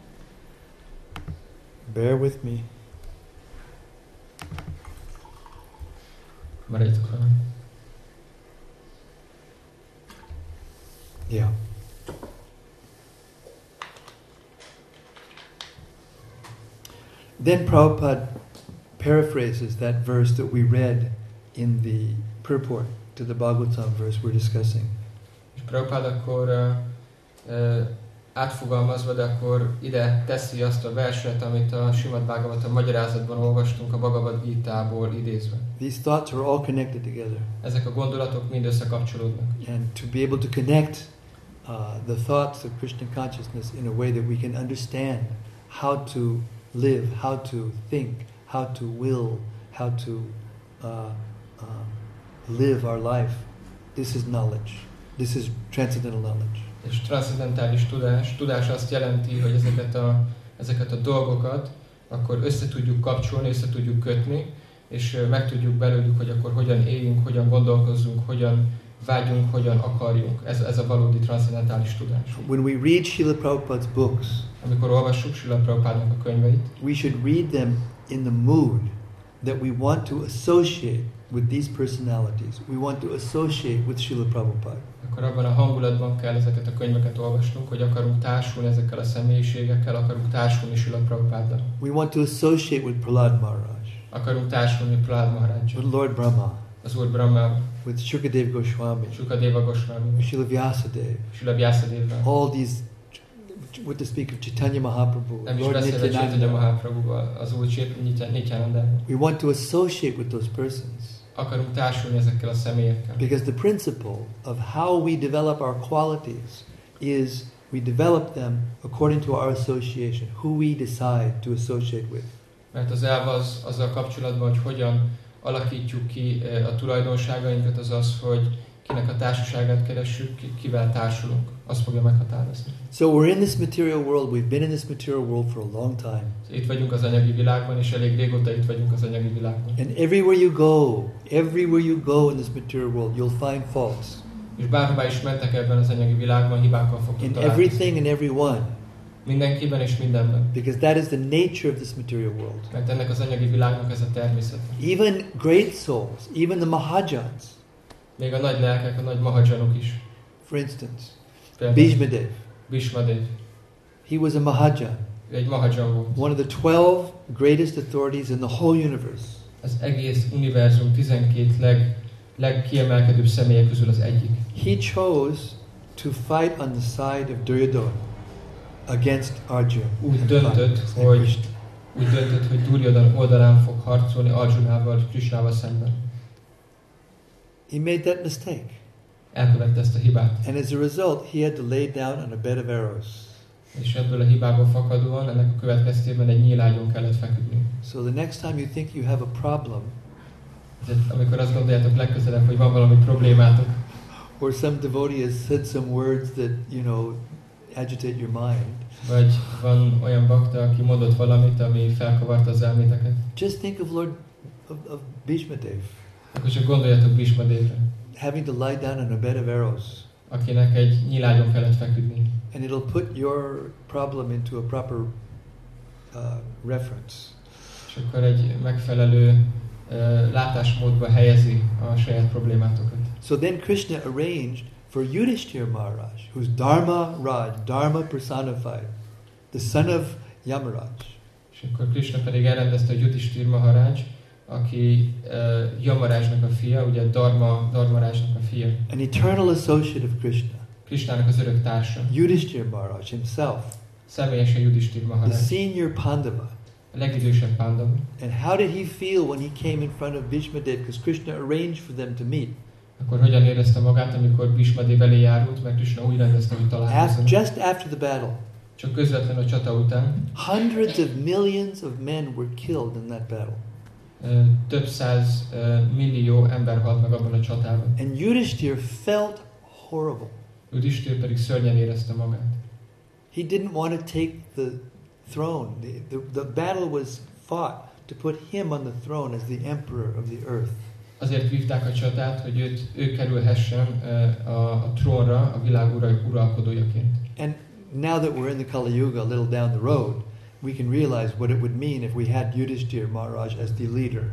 Bear with me. Maradjatok velem. Yeah. Then Prabhupada paraphrases that verse that we read in the purport to the Bhagavatam verse we're discussing. És Prabhupád akkor átfogalmazva, de akkor ide teszi azt a verset, amit a Srimad Bhagavatam magyarázatban olvastunk a Bhagavad Gita-ból idézve. These thoughts are all connected together. Ezek a gondolatok mind összekapcsolódnak. And to be able to connect the thoughts of Krishna consciousness in a way that we can understand how to live, how to think, how to will, how to live our life. This is knowledge. This is transcendental knowledge. És transzcendentális tudás azt jelenti, hogy ezeket a dolgokat akkor össze tudjuk kapcsolni, össze tudjuk kötni, és megtudjuk belőlük, hogy akkor hogyan éljünk, hogyan gondolkozzunk, hogyan vágyunk, hogyan akarjunk. Ez a valódi transzcendentális tudás. When we read Srila Prabhupada's books, amikor olvassuk Srila Prabhupádnak a könyveit, we should read them in the mood that we want to associate with these personalities. We want to associate with Srila Prabhupada. Akkor abban a hangulatban kell ezeket a könyveket olvasnunk, hogy akarunk társulni ezekkel a személyiségekkel, akarunk társulni Srila Prabhupáddal. We want to associate with Prahlad Maharaj, akarunk társulni Prahlad Maharajjal, with Lord Brahma, az Úr Brahma, with Shukadeva Goswami, Shukadeva Goswami, with Srila Vyasadeva, Srila Vyasadeva. all these, what to speak of Chaitanya Mahaprabhu, Nem is Lord beszélve Chaitanya Nityananda. Mahaprabhuval, az Úr Nityanandával. We want to associate with those persons. Akarunk társulni ezekkel a személyekkel. Because the principle of how we develop our qualities is we develop them according to our association, who we decide to associate with. Mert az elv az azzal kapcsolatban, hogy hogyan alakítjuk ki a tulajdonságainkat, az az, hogy kinek a társaságát keressük, kivel társulunk. Azt fogja meghatározni. So we're in this material world, we've been in this material world for a long time. Itt vagyunk az anyagi világban, és elég régóta itt vagyunk az anyagi világban. And everywhere you go in this material world, you'll find faults. És bárhová is mentek ebben az anyagi világban, hibákkal fogtok In találkozni. everything and everyone. Mindenkiben és mindenben. Because that is the nature of this material world. Mert ennek az anyagi világnak ez a természete. Even great souls, even the Mahajans, Még a nagy lelkek, a nagy mahajanok is. for instance, Például Bhishmadev. Bhishmadev. He was a Mahajan, Ő egy mahajan volt. one of the 12 greatest authorities in the whole universe. Az egész univerzum 12 legkiemelkedőbb személye közül az egyik. He chose to fight on the side of Duryodhana against Arjuna. Úgy döntött, hogy Duryodhana oldalán fog harcolni Arjunával, Krishnával szemben. He made that mistake. Elkövette ezt a hibát. And as a result, he had to lay down on a bed of arrows. És ebből a hibából fakadóan ennek a következtében egy nyílágyon kellett feküdni. So the next time you think you have a problem, Ezért, amikor azt gondoljátok legközelebb, hogy van valami problémátok, or some devotee has said some words that, agitate your mind, vagy van olyan bakta, aki mondott valamit, ami felkavarta az elméteket, just think of Lord of Bhishmadev, akkor csak gondoljatok Bhishmadevre, having to lie down on a bed of arrows. akinek egy nyílágyon kellett feküdni. And it'll put your problem into a proper reference. És akkor egy megfelelő látásmódba helyezi a saját problémátokat. So then Krishna arranged for Yudhishthira Maharaj, who's Dharma personified, the son of Yamaraj. És akkor Krishna pedig elrendezte, hogy Yudhishthira Maharaj, aki Yamarajnak a fia, ugye Dharmarajnak a fia. An eternal associate of Krishna. Krishnának az örök társa. Yudhishthira Maharaj himself, Személyesen Yudhishthira the Maharaj. senior Pandava. A legidősebb Pándava. And how did he feel when he came in front of Bhishmadev? Because Krishna arranged for them to meet. Akkor hogyan érezte magát, amikor Bhishmadev elé járult, mert Krishna úgy rendezte, hogy találkozzanak. Just after the battle, Csak közvetlenül a csata után hundreds of millions of men were killed in that battle. több száz millió ember halt meg abban a csatában. And Yudhishthira felt horrible. Yudhishthira pedig szörnyen érezte magát. He didn't want to take the throne. The battle was fought to put him on the throne as the emperor of the earth. Azért vívták a csatát, hogy ő kerülhessen a trónra, a világ uralkodójaként. And now that we're in the Kali Yuga, a little down the road, we can realize what it would mean if we had Yudhishthira Maharaj as the leader.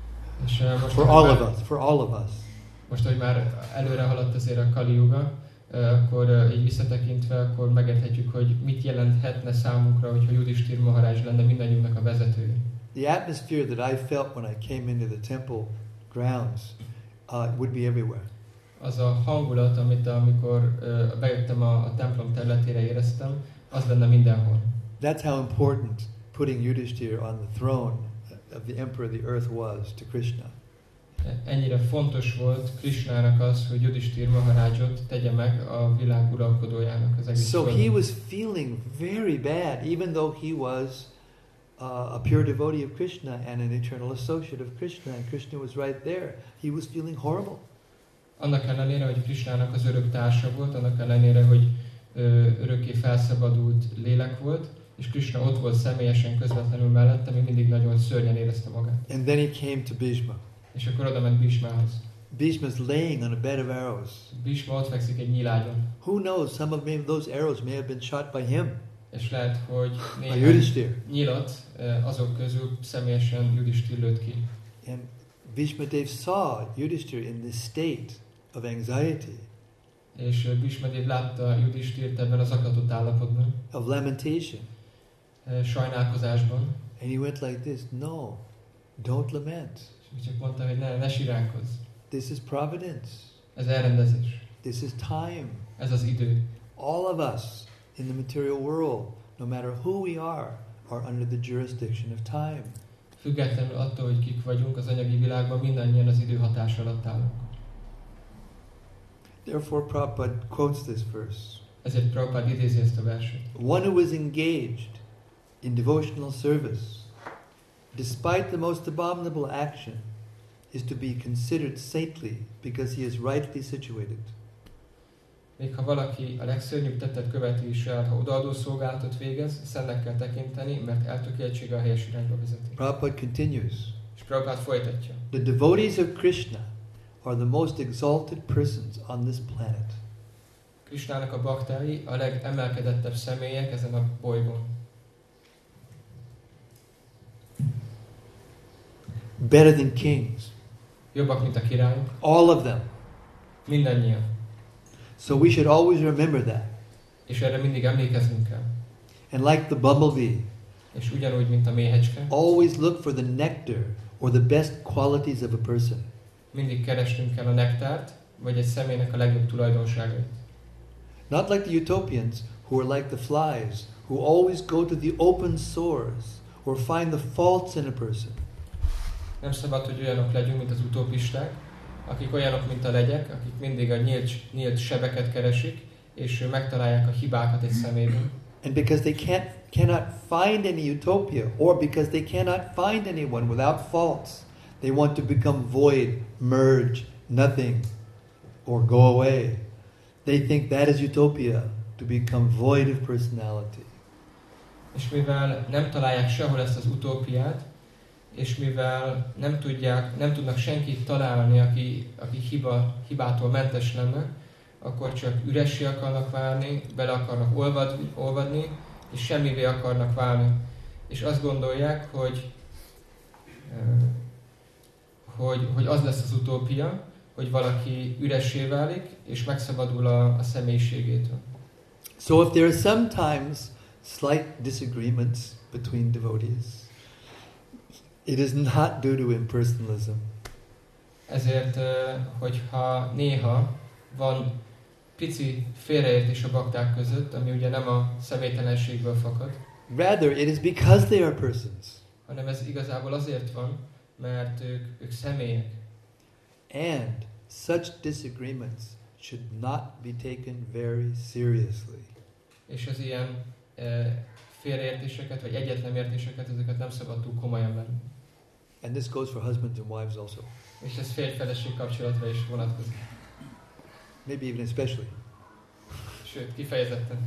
És For all of us. Most, hogy már előre haladt azért a Kali Yuga, akkor így visszatekintve, akkor megérthetjük, hogy mit jelenthetne számunkra, hogyha Judisthira Maharaj lenne mindannyiunknak a vezetője. The atmosphere that I felt when I came into the temple grounds would be everywhere. Az a hangulat, amit amikor bejöttem a templom területére éreztem, az lenne mindenhol. That's how important putting Yudhishthira on the throne of the emperor of the earth was to Krishna. Ennyire fontos volt Krishnának az, hogy Yudhishthira Maharajot tegye meg a világ uralkodójának az egész So földön. he was feeling very bad, even though he was a pure devotee of Krishna and an eternal associate of Krishna, and Krishna was right there. He was feeling horrible. Annak ellenére, hogy Krishnának az örök társa volt, annak ellenére, hogy örökké felszabadult lélek volt, és Krishna ott volt személyesen, közvetlenül mellette, még mindig nagyon szörnyen érezte magát. And then he came to Bhishma. És akkor oda ment Bhishmához. Bhishma's laying on a bed of arrows. Bhishma ott fekszik egy nyilágyon. Who knows, some of those arrows may have been shot by him, És lehet, hogy by néhány Yudhishthira. nyilat azok közül személyesen Yudhishthira lőtt ki. And Bhishma Dev saw Yudhishthira in this state of anxiety, És Bhishma Dev látta Yudhishthira ebben az zaklatott állapotban, of lamentation. Sajnálkozásban, And he went like this, no, don't lament. és csak mondta, hogy ne siránkozz. This is providence. Ez elrendezés. This is time. Ez az idő. All of us in the material world, no matter who we are under the jurisdiction of time. Függetlenül attól, hogy kik vagyunk az anyagi világban, mindannyian az idő hatás alatt állunk. Therefore, Prabhupada quotes this verse. Ezért Prabhupád idézi ezt a verset. One who is engaged in devotional service, despite the most abominable action, is to be considered saintly because he is rightly situated. Még ha valaki a legszörnyűbb tettet követi is el, ha odaadó szolgálatot végez, szennek kell tekinteni, mert eltökéltsége a helyes irányba vezeti. Prabhupada continues. És Prabhupád folytatja. The devotees of Krishna are the most exalted persons on this planet. Krishnának a baktái a legemelkedettebb személyek ezen a bolygón. Better than kings. Jobbak, mint a királyok. All of them. Mindannyian. So we should always remember that. És erre mindig emlékeznünk kell. And like the bumblebee, És ugyanúgy, mint a méhecske, always look for the nectar or the best qualities of a person. mindig keresnünk kell a nektárt, vagy egy személynek a legjobb tulajdonságait. Not like the utopians who are like the flies, who always go to the open sores or find the faults in a person. Nem szabad, hogy olyanok legyünk, mint az utópisták, akik olyanok, mint a legyek, akik mindig a nyílt sebeket keresik, és megtalálják a hibákat egy személyben. And because they cannot find any utopia, or because they cannot find anyone without faults, they want to become void, merge, nothing, or go away. They think that is utopia, to become void of personality. És mivel nem találják sehol ezt az utópiát, és mivel nem tudnak senkit találni, aki hibától mentes lenne, akkor csak üressé akarnak válni, bele akarnak olvadni, és semmivé akarnak válni. És azt gondolják, hogy az lesz az utópia, hogy valaki üressé válik, és megszabadul a személyiségétől. So if there are sometimes slight disagreements between devotees, it is not due to impersonalism. Ezért, hogyha néha van pici félreértés a bakták között, ami ugye nem a személytelenségből fakad, Rather, it is because they are persons. hanem ez igazából azért van, mert ők személyek. And such disagreements should not be taken very seriously. És az ilyen félreértéseket, vagy egyetlen értéseket, ezeket nem szabad túl komolyan venni. And this goes for husbands and wives also. És ez férj-feleség kapcsolatra is vonatkozik. Maybe even especially. Sőt, kifejezetten.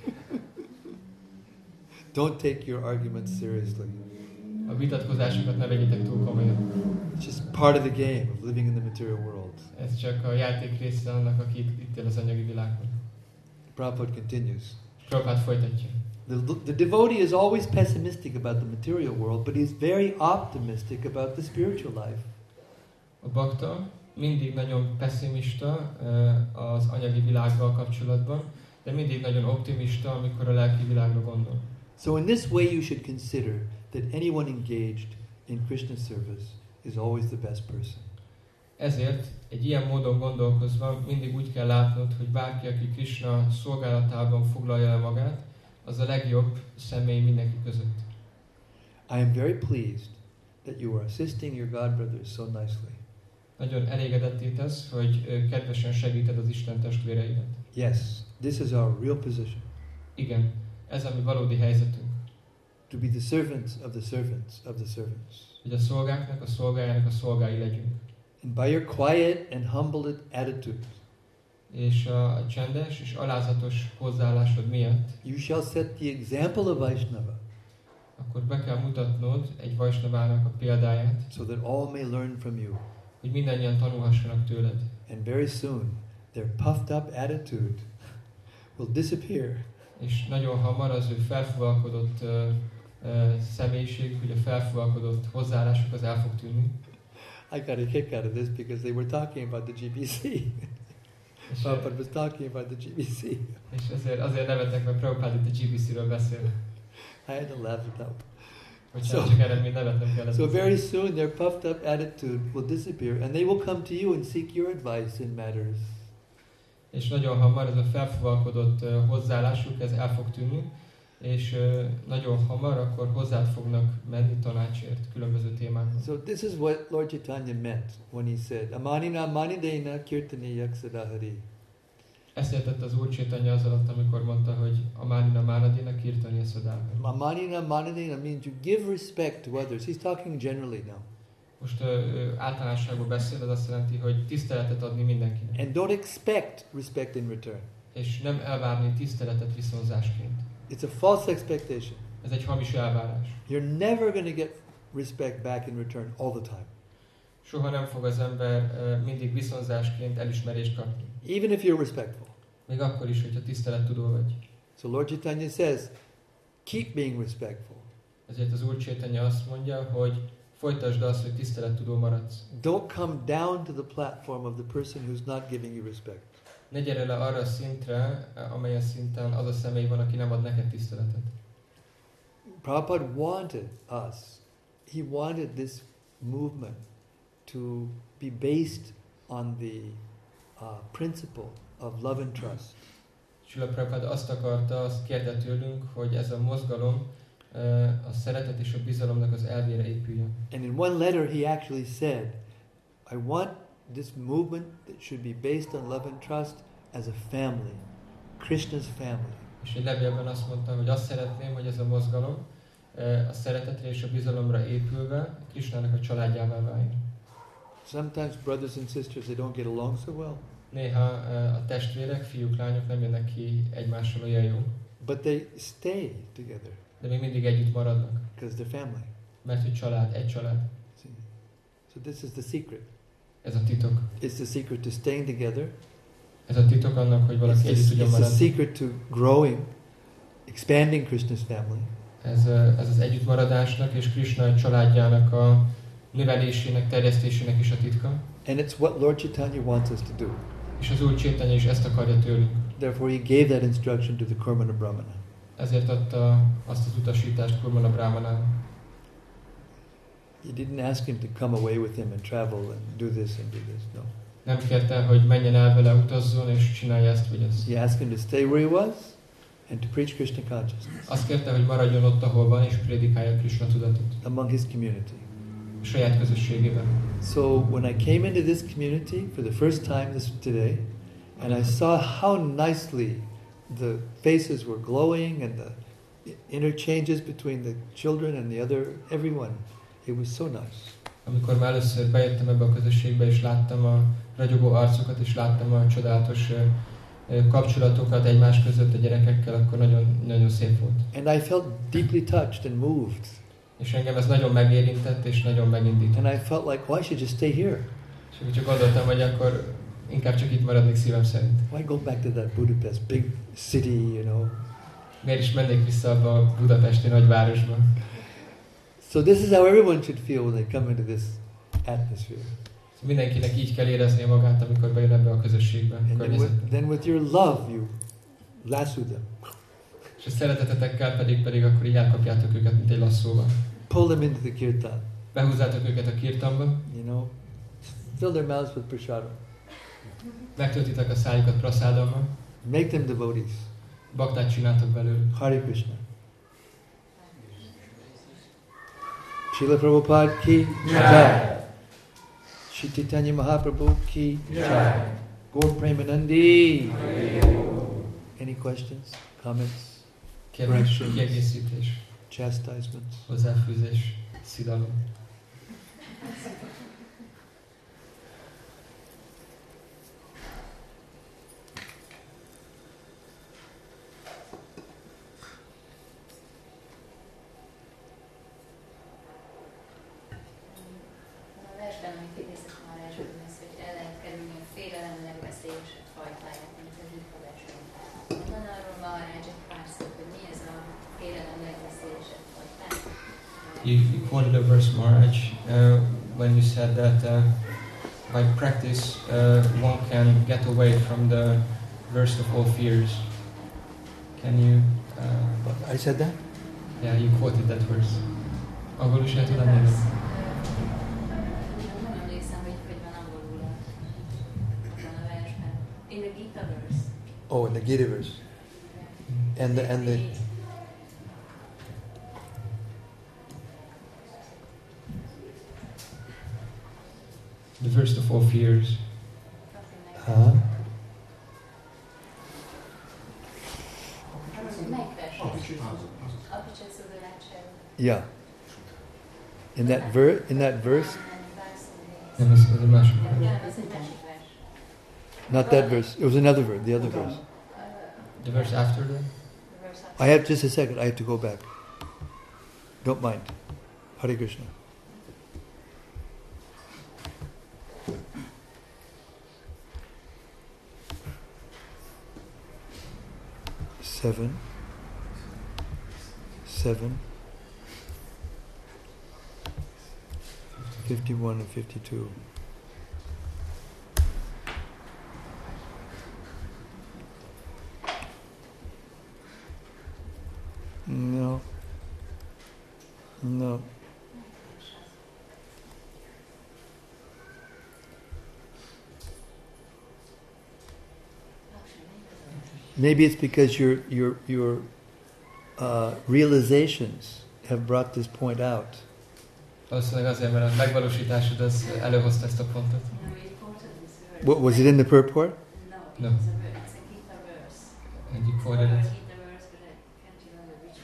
Don't take your arguments seriously. A vitatkozásokat ne vegyetek túl komolyan. It's just part of the game of living in the material world. Ez csak a játék része annak, aki itt él az anyagi világban. Prabhupada continues. Prabhupád folytatja. The devotee is always pessimistic about the material world, but he's very optimistic about the spiritual life. A bakta mindig nagyon pessimista az anyagi világgal kapcsolatban, de mindig nagyon optimista, amikor a lelki világra gondol. So in this way you should consider that anyone engaged in Krishna service is always the best person. Ezért egy ilyen módon gondolkozva mindig úgy kell látnod, hogy bárki, aki Krishna szolgálatában foglalja el magát, az a legjobb személy mindenki között. I am very pleased that you are assisting your God brothers so nicely. Nagyon elégedetté tesz, hogy kedvesen segíted az Isten testvéreidet. Yes, this is our real position. Igen, ez a mi valódi helyzetünk. To be the servants of the servants of the servants. Hogy a szolgáknak, a szolgájának a szolgái legyünk. And by your quiet and humble attitude, És a csendes és alázatos hozzáállásod miatt, you shall set the example of Vaishnava, akkor be kell mutatnod egy Vaisnavának a példáját, so that all may learn from you. hogy mindannyian tanulhassanak tőled. And very soon, their puffed up attitude will disappear. És nagyon hamar az ő felfúvalkodott személyiség, ugye felfúvalkodott hozzáállásuk az el fog tűnni. I got a kick out of this because they were talking about the GBC. És, Prabhupada was talking about the GBC. és azért nevetek, mert Prabhupada itt a GBC-ről beszél. I had to laugh it out. Hogyha csak eredmény nevetnem kellett. So very soon their puffed up attitude will disappear and they will come to you and seek your advice in matters. És nagyon hamar ez a felfúvalkodott hozzáállásuk, ez el fog tűnni, és nagyon hamar akkor hozzád fognak menni tanácsért különböző témákban. So this is what Lord Chaitanya meant when he said, Amanina manidena kirtani yaksadahari. Ezt értett az Úr Chaitanya az alatt, amikor mondta, hogy Amanina manadina kirtani yaksadahari. Amanina manidena means you give respect to others. He's talking generally now. Most általánosságban beszél, az azt jelenti, hogy tiszteletet adni mindenkinek. And don't expect respect in return. És nem elvárni tiszteletet viszonzásként. It's a false expectation. Ez egy hamis elvárás. You're never going to get respect back in return all the time. Soha nem fog az ember mindig viszonzásként elismerést kapni. Even if you're respectful. Még akkor is, hogyha tisztelettudó vagy. So Lord Chaitanya says, keep being respectful. Ezért az Úr Chaitanya azt mondja, hogy folytasd azt, hogy tisztelettudó maradsz. Don't come down to the platform of the person who's not giving you respect. Ne gyere le arra a szintre, amelyen szinten az a személy van, aki nem ad neked tiszteletet. Prabhupada wanted us, he wanted this movement to be based on the principle of love and trust. Srila Prabhupada azt akarta, azt kérte tőlünk, hogy ez a mozgalom a szeretet és a bizalomnak az elvére épüljön. And in one letter he actually said, I want this movement that should be based on love and trust as a family, Krishna's family. És egy levélben azt mondta, hogy azt szeretném, hogy ez a mozgalom a szeretetre és a bizalomra épülve Krishnának a családjává váljon. Sometimes brothers and sisters, they don't get along so well. Néha a testvérek, fiúk, lányok nem jönnek ki egymással olyan jó. But they stay together De még mindig együtt maradnak. because they're family. Mert hogy család, egy család. See? So this is the secret. Ez a titok. It's the secret to staying together. Ez a titok annak, hogy valaki együtt tudjon It's the maradni. secret to growing, expanding Krishna's family. Ez az együttmaradásnak és Krishna családjának a növelésének, terjesztésének is a titka. And it's what Lord Chaitanya wants us to do. És az Úr Chaitanya is ezt akarja tőlünk. Therefore he gave that instruction to the Kurmana Brahmana. Ezért adta azt az utasítást Kurmana Brahmanának. He didn't ask him to come away with him and travel and do this and do this. No. Nem kérte, hogy menjen el vele, utazzon és csinálja ezt vagy ezt. He asked him to stay where he was and to preach Krishna consciousness Azt kérte, hogy maradjon ott, ahol van, és prédikálja Krishna tudatot. among his community. A saját közösségében. So when I came into this community for the first time today, and I saw how nicely the faces were glowing and the interchanges between the children and the other, everyone, it was so nice. Amikor már először bejöttem ebbe a közösségbe, és láttam a ragyogó arcokat, és láttam a csodálatos kapcsolatokat egymás között a gyerekekkel, akkor nagyon, nagyon szép volt. And I felt deeply touched and moved. És engem ez nagyon megérintett, és nagyon megindított. And I felt like, well, I should just stay here. És akkor csak gondoltam, hogy akkor inkább csak itt maradnék szívem szerint. Why go back to that Budapest big city, you know? Miért is mennék vissza abba a budapesti nagyvárosba? So this is how everyone should feel when they come into this atmosphere. Mindenkinek így kell éreznie magát, amikor bejön ebbe a közösségbe, And környezetbe. then with your love, you lasso them. És a szeretetetekkel pedig akkor így elkapjátok őket, mint egy lasszóval. Pull them into the kirtan. Behúzzátok őket a kirtanba, You know, fill their mouths with prasadam. megtöltitek a szájukat praszádommal, Make them devotees. baktát csináltok belőlük. Hare Krishna. Srila Prabhupada ki jai. Shri Chaitanya Mahaprabhu ki jai. Gaur Premanandi. Any questions, comments, Kérdés, kiegészítés, chastisements? hozzáfűzés, szidalom. A versben, amit idézett Marázsban, ez, hogy el lehet kerülni a félelem legveszélyesebb fajtáját, mint a hívhatásban. Van arról Marázs egy pár szót, hogy mi ez a félelem legveszélyesebb fajtája? You quoted a verse, Maharaj, when you said that by practice one can get away from the worst of all fears. Can you? I said that? Yeah, you quoted that verse. Angolul is el tudod Nem mondani? emlékszem, hogy van angolul abban a versben. In the Gita verse. Oh, in the Gita verse. And the The worst of all fears. huh? Melyik vers? Apicsatszudarácsáról. Yeah. In that verse, Nem, ez a másik. Nem, az egy másik vers. not that verse. It was another verse. The other verse. The verse after that? The verse I have just a second. I have to go back. Don't mind. Hare Krishna. Seven, 51 and 52. No. No. Maybe it's because your realizations have brought this point out. Valószínűleg azért, mert a megvalósításod az előhozta ezt a pontot. What was it in the purport? No. It's a Gita verse. And you quoted it. Gita verse, but I can't remember which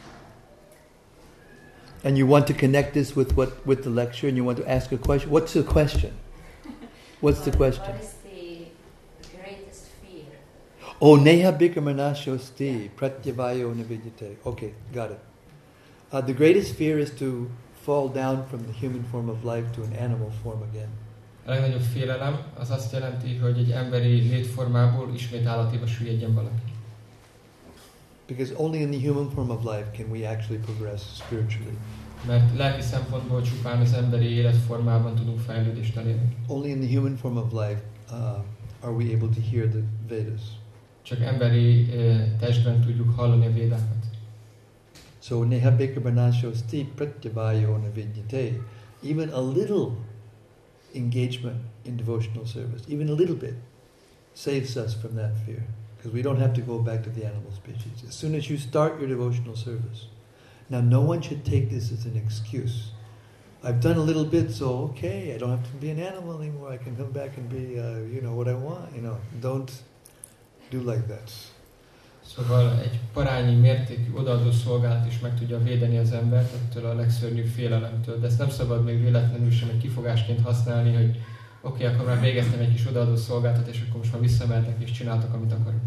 one. And you want to connect this with the lecture, and you want to ask a question. What's the question? What's the question? What is the greatest fear? Oh, neha bhikramanashosti pratyavayo navidyate. Okay, got it. The greatest fear is to fall down from the human form of life to an animal form again. A legnagyobb félelem az azt jelenti, hogy egy emberi létformából ismét állatiba süllyedjen valaki. Because only in the human form of life can we actually progress spiritually. Mert lelki szempontból csupán az emberi életformában tudunk fejlődést elérni. Only in the human form of life are we able to hear the Vedas. Csak emberi testben tudjuk hallani a védákat. So neha bhikramanashosti pratyavayo navidyate. Even a little engagement in devotional service, even a little bit, saves us from that fear. Because we don't have to go back to the animal species. As soon as you start your devotional service. Now, no one should take this as an excuse. I've done a little bit, so okay, I don't have to be an animal anymore. I can come back and be, what I want. Don't do like that. Szóval egy parányi mértékű odaadó szolgálat is meg tudja védeni az embert ettől a legszörnyűbb félelemtől. De ezt nem szabad még véletlenül sem egy kifogásként használni, hogy oké, akkor már végeztem egy kis odaadó szolgálatot, és akkor most már visszamehetek és csináltak, amit akarok.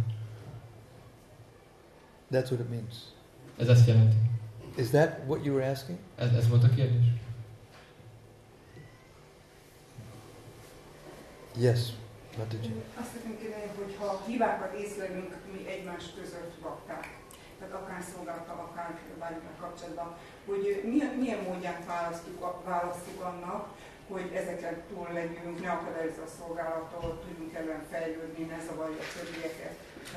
That's what it means. Ez ezt jelenti. Is that what you were asking? Ez volt a kérdés? Yes. What did you? Azt szeretném kérdeni, hogy ha hibákat észlelünk mi egymás között bakták, tehát akár szolgálattal, akár bármivel kapcsolatban, hogy milyen módját választjuk annak, hogy ezeken túl legyünk, ne akadályozza a szolgálatot, tudjunk elően fejlődni, ne zavarja a többieket.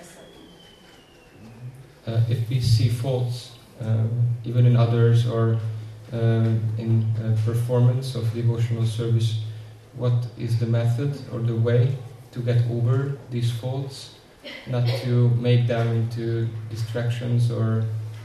If we see faults, even in others or in performance of devotional service, what is the method or the way to get over these faults, not to make them into distractions or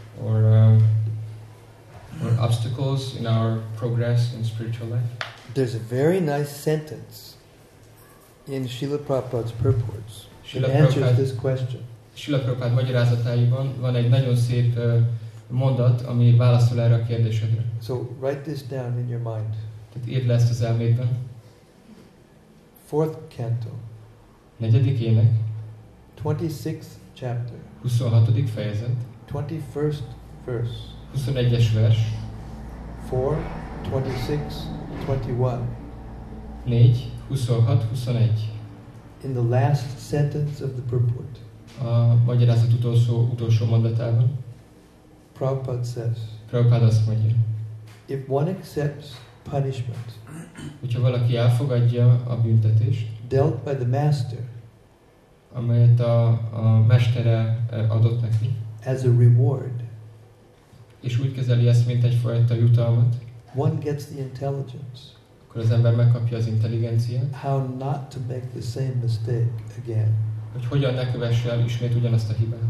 obstacles in our progress in spiritual life? There's a very nice sentence in Srila Prabhupada's purports that answers this question. Srila Prabhupada magyarázatáiban van egy nagyon szép mondat, ami válaszol erre a kérdésedre. So write this down in your mind. Tehát írd le ezt az elmédben. 4th canto, 4. ének, 26th chapter, 26. fejezet, 21st verse, 21-es vers, 4, 26, 21. 4, 26, 21. In the last sentence of the purport, A magyarázat utolsó mondatában Prabhupada says, Prabhupada azt mondja, if one accepts punishment hogyha valaki elfogadja a büntetést, dealt by the master amelyet a mestere adott neki, as a reward, és úgy kezeli ezt, mint egyfajta jutalmat, one gets the intelligence akkor az ember megkapja az intelligenciát, how not to make the same mistake again. hogy hogyan ne kövesse el ismét ugyanazt a hibát.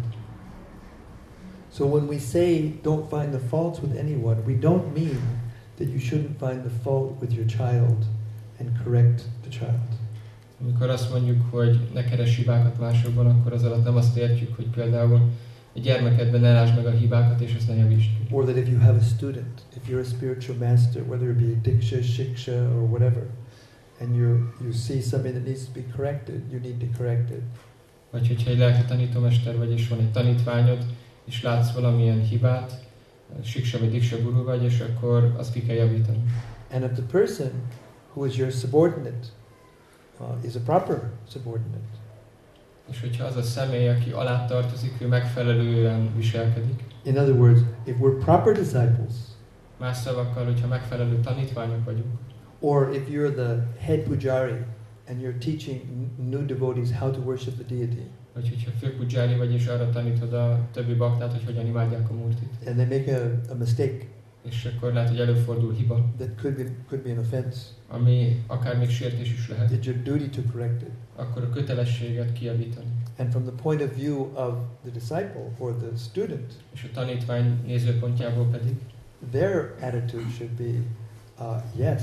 So when we say don't find the faults with anyone, we don't mean that you shouldn't find the fault with your child and correct the child. Amikor azt mondjuk, hogy ne keres hibákat másokban, akkor az alatt nem azt értjük, hogy például egy gyermekedben ne lásd meg a hibákat, és ezt ne javítsd ki. Or that if you have a student, if you're a spiritual master, whether it be Diksha, Shiksha, or whatever, and you see something that needs to be corrected, you need to correct it. Vagy hogyha egy lelki tanítómester vagy, és van egy tanítványod, és látsz valamilyen hibát, Siksa vagy Diksa guru vagy, és akkor azt ki kell javítani. And if the person who is your subordinate is a proper subordinate, És hogyha az a személy, aki alá tartozik, ő megfelelően viselkedik. in other words, if we're proper disciples, Más szavakkal, hogyha megfelelő tanítványok vagyunk, or if you're the head pujari and you're teaching new devotees how to worship the deity, vagy hogyha főpudzsári vagy, és arra tanítod a többi baktát, hogy hogyan imádják a murtit. and they make a mistake És akkor lehet, hogy előfordul hiba, that could be an offense, ami akár még sértés is lehet, it's your duty to correct it. akkor a kötelességet kijavítani. And from the point of view of the disciple or the student, És a tanítvány nézőpontjából pedig their attitude should be, yes,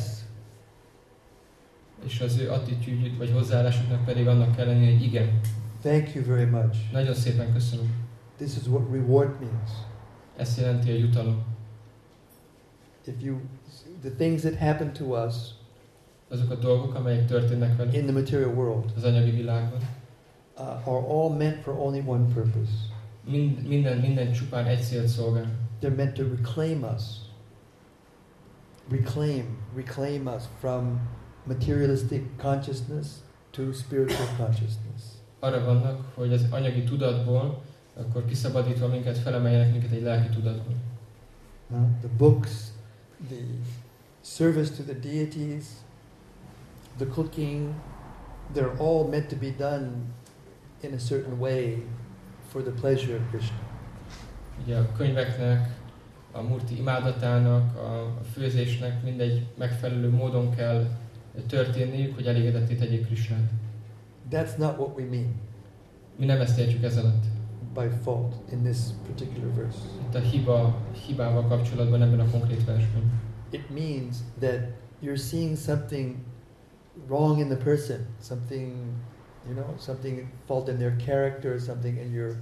és az ő attitűdjük vagy hozzáállásuknak pedig annak kell lenni, hogy igen. thank you very much. Nagyon szépen köszönöm. This is what reward means. Ezt jelenti a jutalom. The things that happen to us Azok a dolgok, amelyek történnek velünk in the material world az anyagi világban, are all meant for only one purpose. Minden csupán egy célt szolgál. They're meant to reclaim us. Reclaim us from materialistic consciousness to spiritual consciousness. Arra vannak, hogy az anyagi tudatból, akkor kiszabadítva minket, felemeljenek minket egy lelki tudatból. The books, the service to the deities, the cooking, they're all meant to be done in a certain way for the pleasure of Krishna. Ugye a könyveknek, a murti imádatának, a főzésnek mindegy megfelelő módon kell történniük, hogy elégedetté tegyék Krishnát. That's not what we mean Mi nem ezt értjük ez alatt. by fault in this particular verse. Itt a hibával kapcsolatban ebben a konkrét versben. It means that you're seeing something wrong in the person, something fault in their character, something, and you're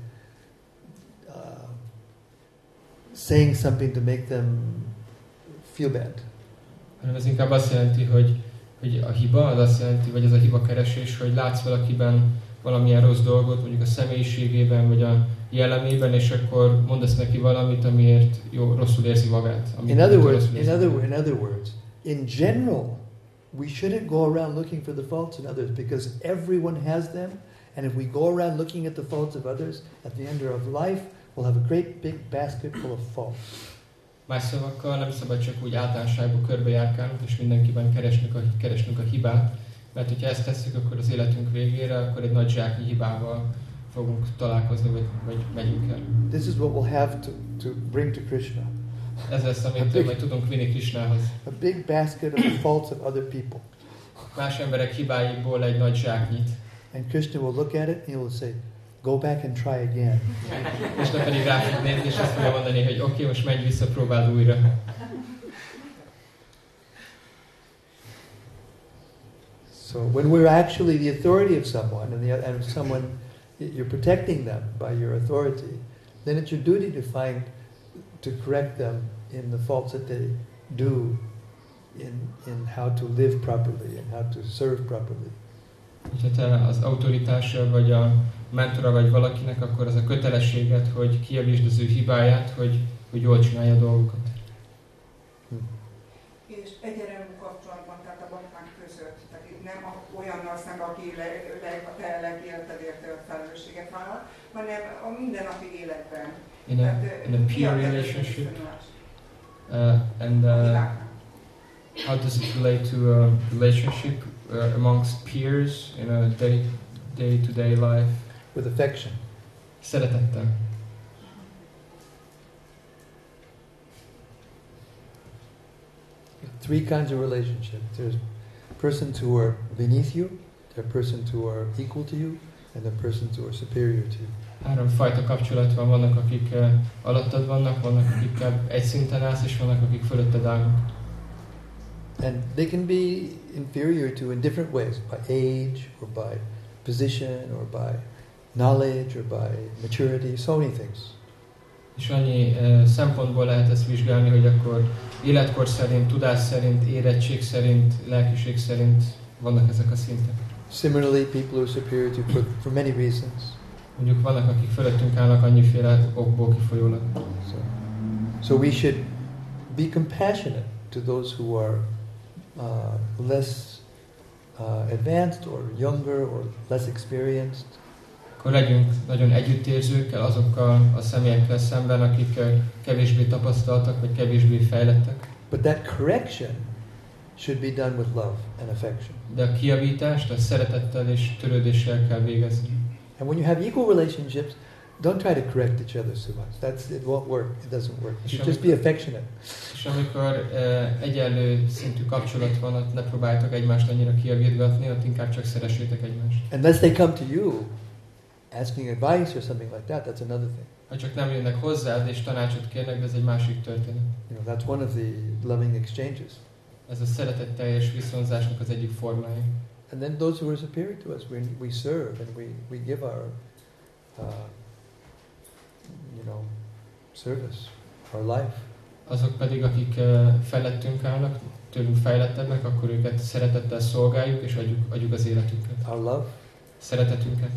saying something to make them feel bad. Hanem ez inkább azt jelenti, hogy a hiba, az azt jelenti, vagy ez a hiba keresés, hogy látsz valakiben valamilyen rossz dolgot, mondjuk a személyiségében, vagy a jellemében, és akkor mondasz neki valamit, amiért rosszul érzi magát. In other words, in general, we shouldn't go around looking for the faults in others, because everyone has them, and if we go around looking at the faults of others, at the end of life, we'll have a great big basket full of faults. Más szavakkal nem szabad csak úgy általánosságban körbejárkálnunk, és mindenkiben keresnünk a hibát, mert hogyha ezt tesszük, akkor az életünk végére, akkor egy nagy zsáknyi hibával fogunk találkozni, vagy megyünk el. This is what we'll have to bring to Krishna. Ez lesz, amit majd tudunk vinni Krishnához. A big basket of the faults of other people. Más emberek hibáiból egy nagy zsáknyit. And Krishna will look at it and he will say, go back and try again. Krishna pedig rá fog nézni, és azt fogja mondani, hogy oké, most menj vissza, próbáld újra. So when we're actually the authority of someone, and someone, you're protecting them by your authority, then it's your duty to correct them in the faults that they do, in how to live properly and how to serve properly. Ha te az autoritása, vagy a mentora vagy valakinek, akkor az a kötelességed, hogy kijavítsd az ő hibáját, hogy jól csinálja a dolgokat. És egyenrangú kapcsolatban, tehát a bakták között, tehát itt nem olyannal szemben, aki te legéletedért felelősséget vállal, hanem a mindennapi életben. In a peer relationship. How does it relate to a relationship amongst peers in a day-to-day life? With affection. Szeretettel. Three kinds of relationships. There's persons who are beneath you, there are persons who are equal to you, and there are persons who are superior to you. Három fajta kapcsolat van, vannak akik alattad vannak akikkel egy szinten állsz, és vannak akik fölötted állnak. And they can be inferior to in different ways, by age, or by position, or by knowledge, or by maturity, so many things. És annyi szempontból lehet ezt vizsgálni, hogy akkor életkor szerint, tudás szerint, érettség szerint, lelkiség szerint vannak ezek a szintek. Similarly, people are superior to for many reasons. Mondjuk vannak, akik fölöttünk állnak annyiféle okból kifolyólag. So we should be compassionate to those who are less advanced or younger or less experienced. Akkor legyünk nagyon együttérzőkkel azokkal a személyekkel szemben, akik kevésbé tapasztaltak, vagy kevésbé fejlettek. But that correction should be done with love and affection. De a kijavítást a szeretettel és törődéssel kell végezni. And when you have equal relationships, don't try to correct each other so much. It won't work. It doesn't work. You should just be affectionate. És amikor egyenlő szintű kapcsolat van, ott ne próbáljátok egymást annyira kijavítgatni, ott inkább csak szeressétek egymást. Unless they come to you asking advice or something like that, that's another thing. Ha csak nem jönnek hozzád és tanácsot kérnek, de ez egy másik történet. You know, that's one of the loving exchanges. Ez a szeretetteljes viszonzásnak az egyik formája. And then those who are superior to us, we serve and we give our, service, our life. Azok pedig, akik felettünk állnak, tőlünk fejlettebbek, akkor őket szeretettel szolgáljuk és adjuk az életünket. Our love. Szeretetünket.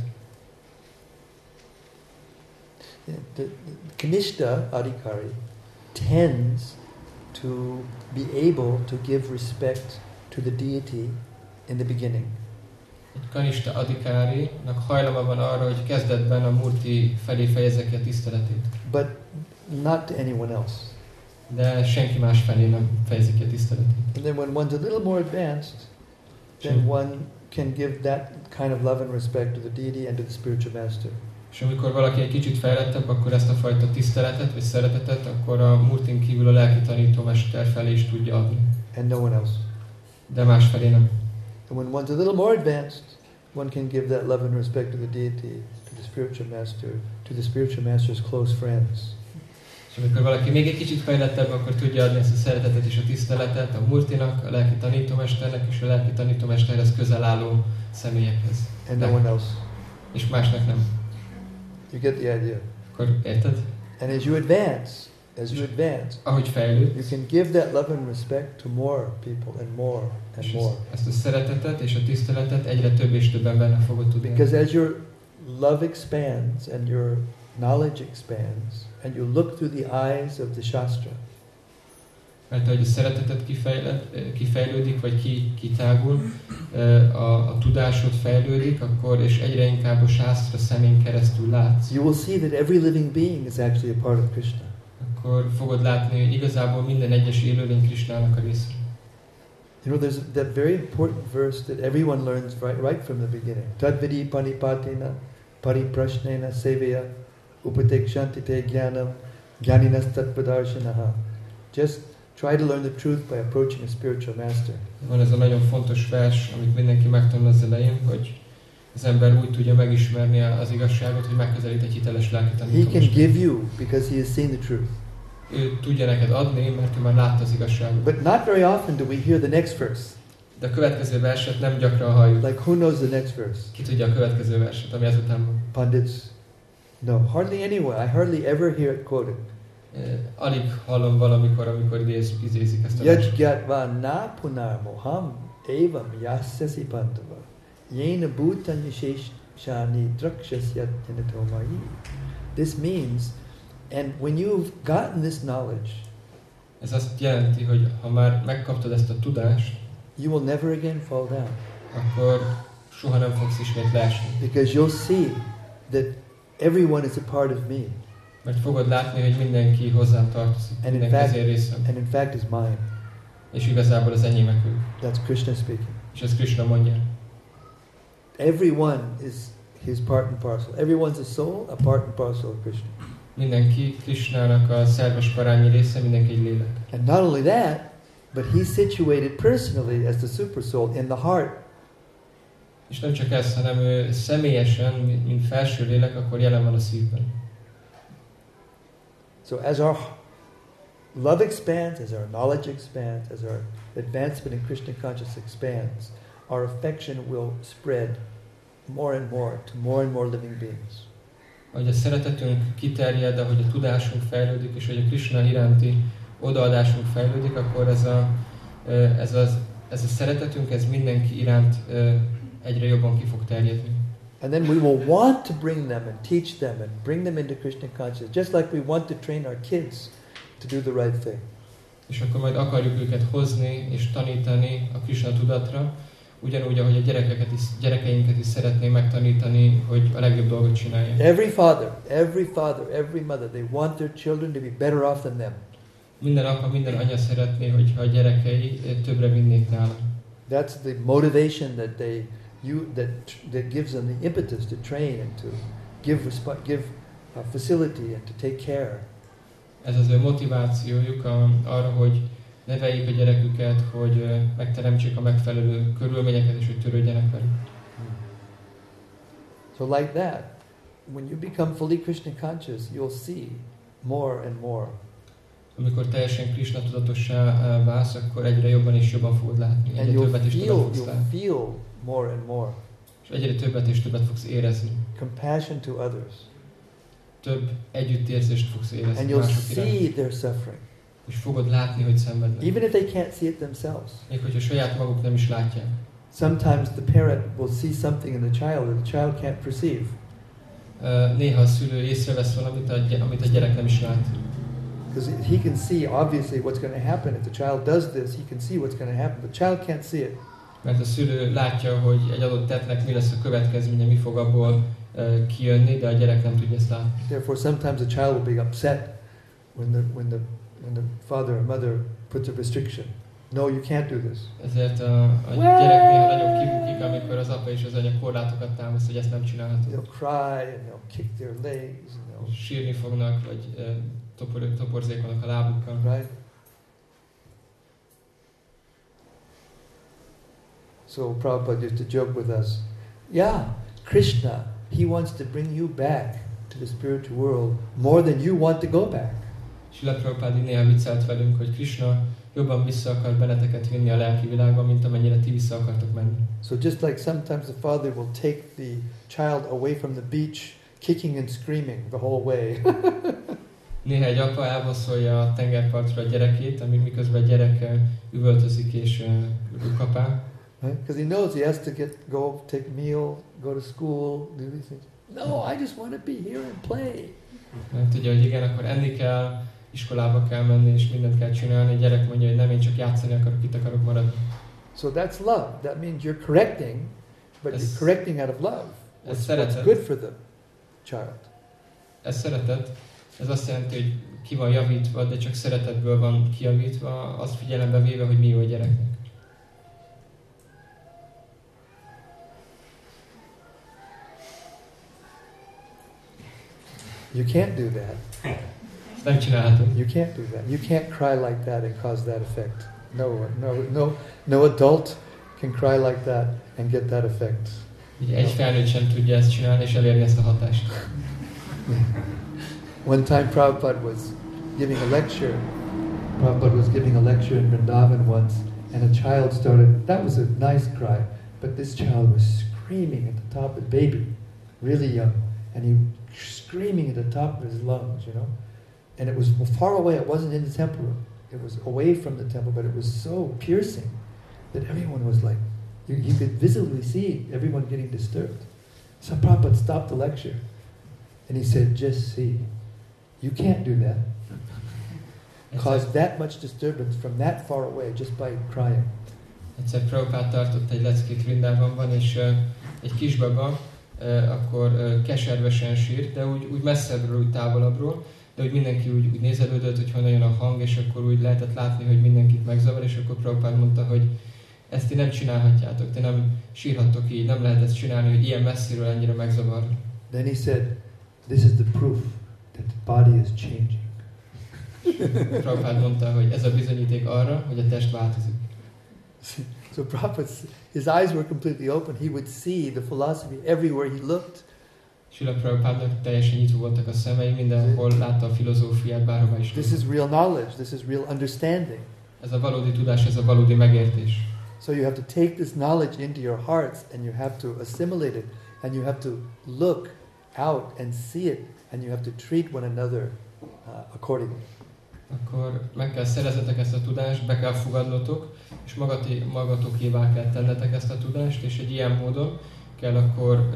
The Kanishta Adhikari tends to be able to give respect to the deity in the beginning. Egy Kanishta Adhikárinak hajlama van arra, hogy kezdetben a Murti felé fejezze ki a tiszteletét. But not to anyone else. De senki más felé nem fejezi ki a tiszteletét. And then when one's a little more advanced, then one can give that kind of love and respect to the deity and to the spiritual master. És amikor valaki egy kicsit fejlettebb, akkor ezt a fajta tiszteletet vagy szeretetet, akkor a Murtin kívül a lelki tanítómester felé is tudja adni. And no one else. De más felé nem. And when one's a little more advanced, one can give that love and respect to the deity, to the spiritual master, to the spiritual master's close friends. És amikor valaki még egy kicsit fejlettebb, akkor tudja adni ezt a szeretetet és a tiszteletet a Murtinak, a lelki tanítómesternek és a lelki tanítómesterhez közel álló személyekhez. And no one else. És másnak nem. You get the idea. Akkor érted? And as you advance, ahogy fejlődsz, you can give that love and respect to more people and more and more. Ezt a szeretetet és a tiszteletet egyre több és több embernek fogod tudni. Because as your love expands and your knowledge expands, and you look through the eyes of the Shastra. Mert ahogy a szeretetet kifejlődik, vagy kitágul, a tudásod fejlődik, akkor és egyre inkább a Shastra szemén keresztül látsz. You will see that every living being is actually a part of Krishna. akkor fogod látni, hogy igazából minden egyes élőlény Krisnának a része. You know, there's that very important verse that everyone learns right from the beginning. Tadvidi panipatina pariprashnena seveya upatekshanti te jnanam jnaninas tatpadarshanaha. Just try to learn the truth by approaching a spiritual master. Van ez a nagyon fontos vers, amit mindenki megtanul az elején, hogy az ember úgy tudja megismerni az igazságot, hogy megközelít egy hiteles lelki He can tanítómestert. give you because he has seen the truth. Ő tudja neked adni, mert ő már látta az igazságot. But not very often do we hear the next verse. De a következő verset nem gyakran halljuk. Like, who knows the next verse? Ki tudja a következő verset, ami ezután van? Pundits? No, hardly anyone. I hardly ever hear it quoted. Alig hallom valamikor, amikor idézik ezt a verset. Yajgyatva na punar moham evam yasyasi pandava yena bhutanya sheshani drakshasyat yanatomai. This means, and when you've gotten this knowledge, Ez azt jelenti, hogy ha már megkaptad ezt a tudást, you will never again fall down. akkor soha nem fogsz ismét leesni. Because you'll see that everyone is a part of me. Mert fogod látni, hogy mindenki hozzám tartozik, And in mindenki az fact, én részem. and in fact is mine. És igazából az enyémek ők. That's Krishna speaking. És ezt Krishna mondja. Everyone is his part and parcel. Everyone's a soul, a part and parcel of Krishna. Mindenki Krishnának a szerves parányi része, mindenki egy lélek. And not only that, but he's situated personally as the super soul in the heart. És nem csak ez, hanem ő személyesen, mint felső lélek, akkor jelen van a szívben. So as our love expands, as our knowledge expands, as our advancement in Krishna consciousness expands, our affection will spread more and more to more and more living beings. Ahogy a szeretetünk kiterjed, ahogy a tudásunk fejlődik, és hogy a Krishna iránti odaadásunk fejlődik, akkor ez a szeretetünk, ez mindenki iránt egyre jobban ki fog terjedni. And then we will want to bring them and teach them and bring them into Krishna consciousness, just like we want to train our kids to do the right thing. És akkor majd akarjuk őket hozni és tanítani a Krishna tudatra, ugyanúgy, ahogy a gyerekeinket is szeretném megtanítani, hogy a legjobb dolgot csinálják. Every father, every mother, they want their children to be better off than them. Minden apa, minden anya szeretné, hogyha a gyerekei többre vinnék nála. That's the motivation that gives them the impetus to train and to give facility and to take care. Ez az ő motivációjuk arra, hogy neveljék a gyereküket, hogy megteremtsék a megfelelő körülményeket, és hogy törődjenek velük. So like that, when you become fully Krishna conscious, you'll see more and more. Amikor teljesen Krishna tudatossá válsz, akkor egyre jobban és jobban fogod látni. And Egyre többet és többet fogsz you'll látni. feel more and more. És egyre többet és többet fogsz érezni. Compassion to others. Több együttérzést fogsz érezni And you'll mások iránt. see their suffering. És fogod látni, hogy szenvednek. Even if they can't see it themselves. Még hogyha saját maguk nem is látják. Sometimes the parent will see something in the child that the child can't perceive. Néha a szülő észrevesz valamit, amit a gyerek nem is lát. Because he can see obviously what's going to happen. If the child does this, he can see what's going to happen. The child can't see it. Mert a szülő látja, hogy egy adott tettnek mi lesz a következménye, mi fog abból kijönni, de a gyerek nem tudja ezt látni. Therefore, sometimes the child will be upset when the father or mother puts a restriction. No, you can't do this. Ezért a gyerek néha nagyon kibukik, amikor az apa és az anya korlátokat támaszt, hogy ezt nem csinálhatod. They'll cry and they'll kick their legs and they'll, Sírni fognak, vagy toporzékolnak a lábukkal. right? So Prabhupada used to joke with us. Yeah, Krishna, he wants to bring you back to the spiritual world more than you want to go back. Srila Prabhupád néha viccelt velünk, hogy Krishna jobban vissza akar benneteket vinni a lelki világba, mint amennyire ti vissza akartok menni. So just like sometimes the father will take the child away from the beach, kicking and screaming the whole way. Néha egy apa elbosszolja a tengerpartra a gyerekét, miközben a gyerek üvöltözik és kapál. Because he knows he has to go take meal, go to school, do these things. No, I just want to be here and play. Mert tudja, hogy igen, akkor enni kell, iskolába kell menni, és mindent kell csinálni. A gyerek mondja, hogy nem, én csak játszani akarok, itt akarok maradni. So that's love. That means you're correcting, but you're correcting out of love. What's good for the child. Ez szeretet. Ez azt jelenti, hogy ki van javítva, de csak szeretetből van kijavítva, azt figyelembe véve, hogy mi jó a gyereknek. You can't do that. Ezt nem csinálhatunk. You can't do that. You can't cry like that and cause that effect. No adult can cry like that and get that effect. Így egy felnőtt sem tudja ezt csinálni és elérni ezt a hatást. One time Prabhupada was giving a lecture. Prabhupada was giving a lecture in Vrindavan once, and a child started, that was a nice cry, but this child was screaming at the top, a baby, really young, and he screaming at the top of his lungs, you know. And it was far away, it wasn't in the temple room. It was away from the temple, but it was so piercing that everyone was like, you could visibly see everyone getting disturbed. So Prabhupada stopped the lecture, and he said, just see, you can't do that. Cause that much disturbance from that far away just by crying. Egyszer Prabhupád tartott egy leckét Vrindávonban, és egy kisbaba akkor keservesen sírt, de úgy messzebbről, úgy távolabbról, de úgy mindenki úgy nézelődött, hogy honnan jön a hang, és akkor úgy lehetett látni, hogy mindenkit megzavar, és akkor Prabhupád mondta, hogy ezt ti nem csinálhatjátok, ti nem sírhattok így, nem lehet ezt csinálni, hogy ilyen messziről ennyire megzavar. Then he said, this is the proof that the body is changing. Prabhupád mondta, hogy ez a bizonyíték arra, hogy a test változik. So Prabhupada, his eyes were completely open. He would see the philosophy everywhere he looked. Srila Prabhupádnak teljesen nyitva voltak a szemei, mindenhol látta a filozófiát, bárhova is. This is real knowledge. This is real understanding. Ez a valódi tudás, ez a valódi megértés. So you have to take this knowledge into your hearts, and you have to assimilate it, and you have to look out and see it, and you have to treat one another accordingly. Akkor meg kell szereznetek ezt a tudást, be kell fogadnotok, és magatokévá kell tennetek ezt a tudást, és egy ilyen módon kell akkor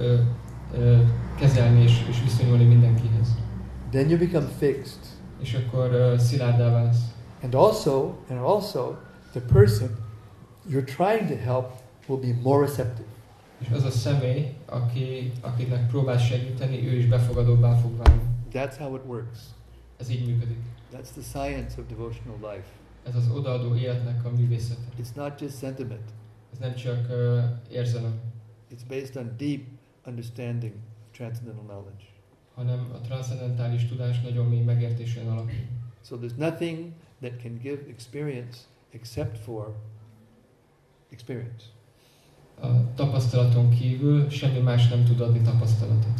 kezelni és viszonyulni mindenkihez. Then you become fixed. És akkor szilárdá válsz. And also, the person you're trying to help will be more receptive. És az a személy, akinek próbál segíteni, ő is befogadóbbá fog válni. That's how it works. Ez így működik. That's the science of devotional life. Ez az odaadó életnek a művészete. It's not just sentiment. Ez nem csak érzelem. It's based on deep understanding of transcendental knowledge. Hanem a transzcendentális tudás nagyon mély megértésén alapul. So there's nothing that can give experience except for experience. A tapasztalaton kívül semmi más nem tud adni tapasztalatot.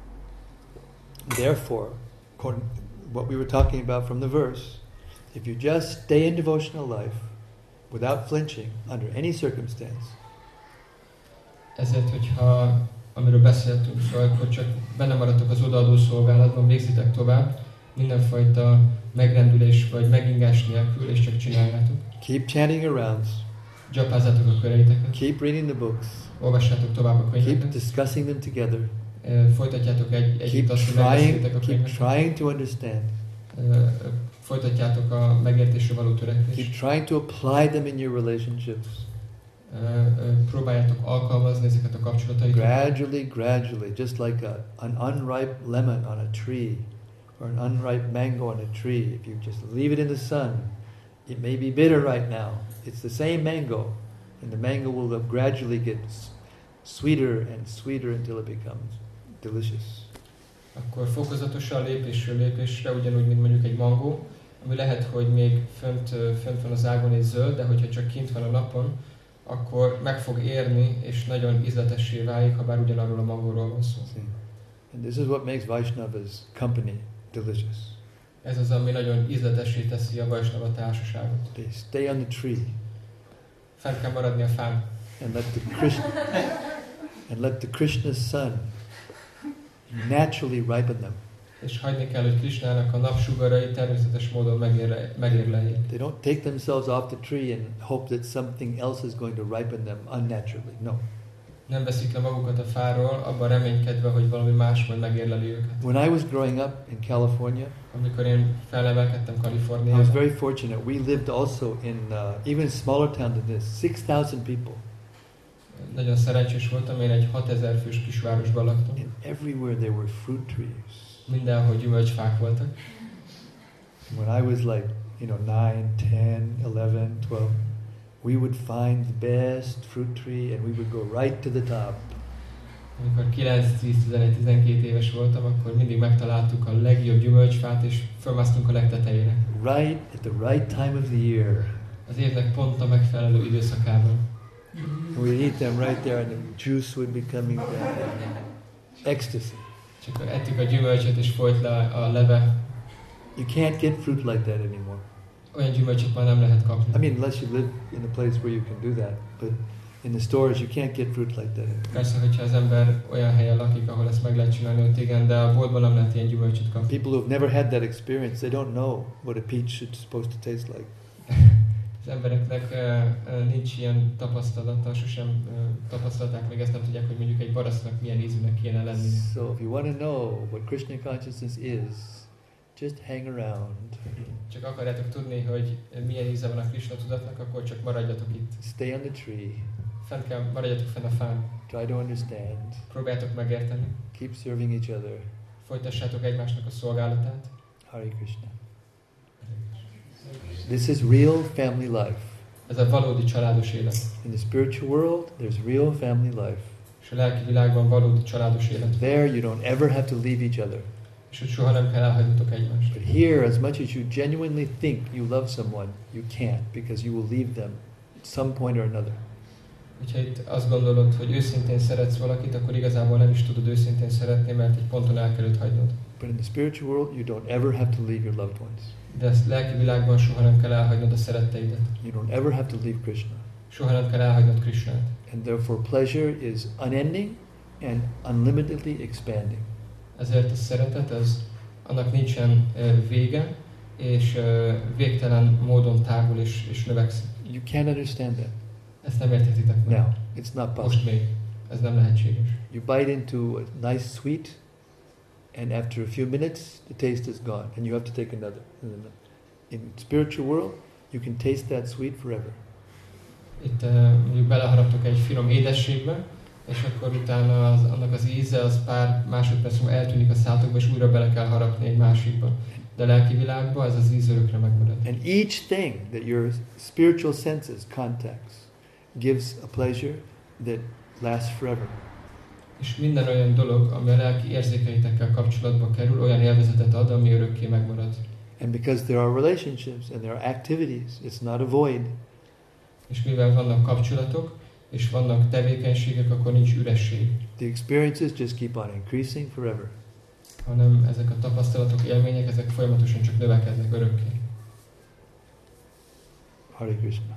Therefore, according to what we were talking about from the verse, if you just stay in devotional life without flinching under any circumstance, ezért, hogyha amiről beszéltünk, akkor csak benne maradtok az odaadó szolgálatban, végzitek tovább, mindenfajta megrendülés vagy megingás nélkül, és csak csináljátok. keep chanting your rounds, Gyapázzátok a köreiteket, keep reading the books, olvassátok tovább a keep könyveket, discussing them together, folytatjátok együtt azt, hogy keep megbeszéljétek a trying könyveket, to understand, folytatjátok a megértésre való keep törekvést, trying to apply them in your relationships. próbáljátok alkalmazni ezeket a kapcsolataikat. Gradually, just like an unripe lemon on a tree, or an unripe mango on a tree. If you just leave it in the sun, it may be bitter right now. It's the same mango, and the mango will gradually get sweeter and sweeter until it becomes delicious. Akkor fokozatosan lépésről lépésre, ugyanúgy, mint mondjuk egy mangó, ami lehet, hogy még fönt van az ágon és zöld, de hogyha csak kint van a napon, akkor meg fog érni, és nagyon ízletessé válik, ha bár ugyanarról a mangóról van szó. And this is what makes Vaishnava's company delicious. Ez az, ami nagyon ízletessé teszi a Vaishnava társaságot. They stay on the tree Fent kell maradni a fán. and let the Krishna's sun naturally ripen them. És hagyni kell, hogy Krishnának a napsugarai természetes módon megérleljék. They don't take themselves off the tree and hope that something else is going to ripen them unnaturally. No. Nem veszik le magukat a fáról, abban reménykedve, hogy valami más majd megérleli őket. When I was growing up in California, Amikor én felemelkedtem I was Kaliforniában, very fortunate. We lived also in even a smaller town than this, 6,000 people. nagyon szerencsés voltam, én egy 6000 fős kisvárosban laktam. And everywhere there were fruit trees. Mindenhol gyümölcsfák voltak. When I was like, 9, 10, 11, 12, we would find the best fruit tree and we would go right to the top. Amikor 9, 10, 11, 12 éves voltam, akkor mindig megtaláltuk a legjobb gyümölcsfát, és fölmásztunk a legtetejére. Right at the right time of the year. Az évnek pont a megfelelő időszakában. And we'd eat them right there and the juice would be coming down. Ecstasy. Csak ettük a gyümölcsöt, és folyt le a leve. You can't get fruit like that anymore. Olyan gyümölcsöt már nem lehet kapni. I mean, unless you live in a place where you can do that. But in the stores, you can't get fruit like that anymore. Persze, hogyha az ember olyan helyen lakik, ahol ezt meg lehet csinálni, ott igen, de a boltban nem lehet ilyen gyümölcsöt kapni. People who've never had that experience, they don't know what a peach is supposed to taste like. Az embereknek nincs ilyen tapasztalata, sosem tapasztalták még ezt, nem tudják, hogy mondjuk egy barasznak milyen ízűnek kéne lenni. So if you want to know what Krishna consciousness is, just hang around. Csak akarjátok tudni, hogy milyen íze van a Krishna tudatnak, akkor csak maradjatok itt. Stay on the tree. Maradjatok fenn a fán. Try to understand. Próbáljátok megérteni. Keep serving each other. Folytassátok egymásnak a szolgálatát. Hare Krishna. This is real family life. Ez a valódi családos élet. In the spiritual world, there's real family life. És a lelki világban valódi családos élet. There you don't ever have to leave each other. És hogy soha nem kell elhagynotok egymást. But here, as much as you genuinely think you love someone, you can't, because you will leave them at some point or another. Hogyha itt azt gondolod, hogy őszintén szeretsz valakit, akkor igazából nem is tudod őszintén szeretni, mert egy ponton el kell őt hagynod. But in the spiritual world, you don't ever have to leave your loved ones. De ezt lelki világban soha nem kell elhagynod a szeretteidet. You don't ever have to leave Krishna. Soha nem kell elhagynod Krishnát. And therefore pleasure is unending and unlimitedly expanding. Ezért a szeretet, annak nincsen vége, és végtelen módon tágul és növekszik. You can't understand that. Ezt nem érthetitek meg. Now, it's not Most possible. még. Ez nem lehetséges. You bite into a nice sweet, and after a few minutes, the taste is gone, and you have to take another. In spiritual world, you can taste that sweet forever. Itt mondjuk beleharaptok egy finom édességbe, és akkor utána annak az íze az pár másodperc múlva eltűnik a szátokba, és újra bele kell harapni egy másikba. De a lelki világban ez az íz örökre megmarad. And each thing that your spiritual senses contacts gives a pleasure that lasts forever. És minden olyan dolog, ami a lelki érzékeitekkel kapcsolatba kerül, olyan élvezetet ad, ami örökké megmarad. And because there are relationships and there are activities, it's not a void. És mivel vannak kapcsolatok, és vannak tevékenységek, akkor nincs üresség. The experiences just keep on increasing forever. Hanem ezek a tapasztalatok, élmények, ezek folyamatosan csak növekednek örökké. Hare Krishna.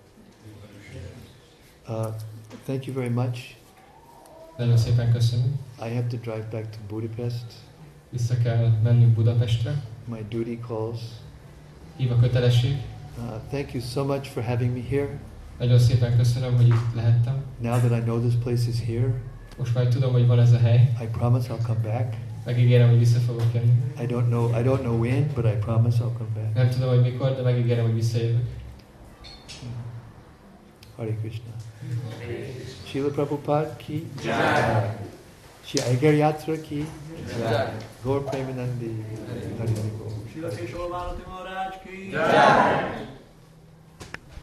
Thank you very much. Nagyon szépen köszönöm. I have to drive back to Budapest. Vissza kell mennünk Budapestre. My duty calls. Hív a kötelesség. Thank you so much for having me here. Nagyon szépen köszönöm, hogy itt lehettem. Now that I know this place is here, Most már tudom, hogy van ez a hely. I promise I'll come back. Megígérem, hogy vissza fogok jönni. I don't know when, but I promise I'll come back. Nem tudom, hogy mikor, de megígérem, hogy visszajövök. Hare Krishna. Srila Prabhupada ki jai. Shri Aigar Yatra ki jai. Gaur Premanandi Hari Hari Bol. Srila Keshava Bharati Maharaj ki jai.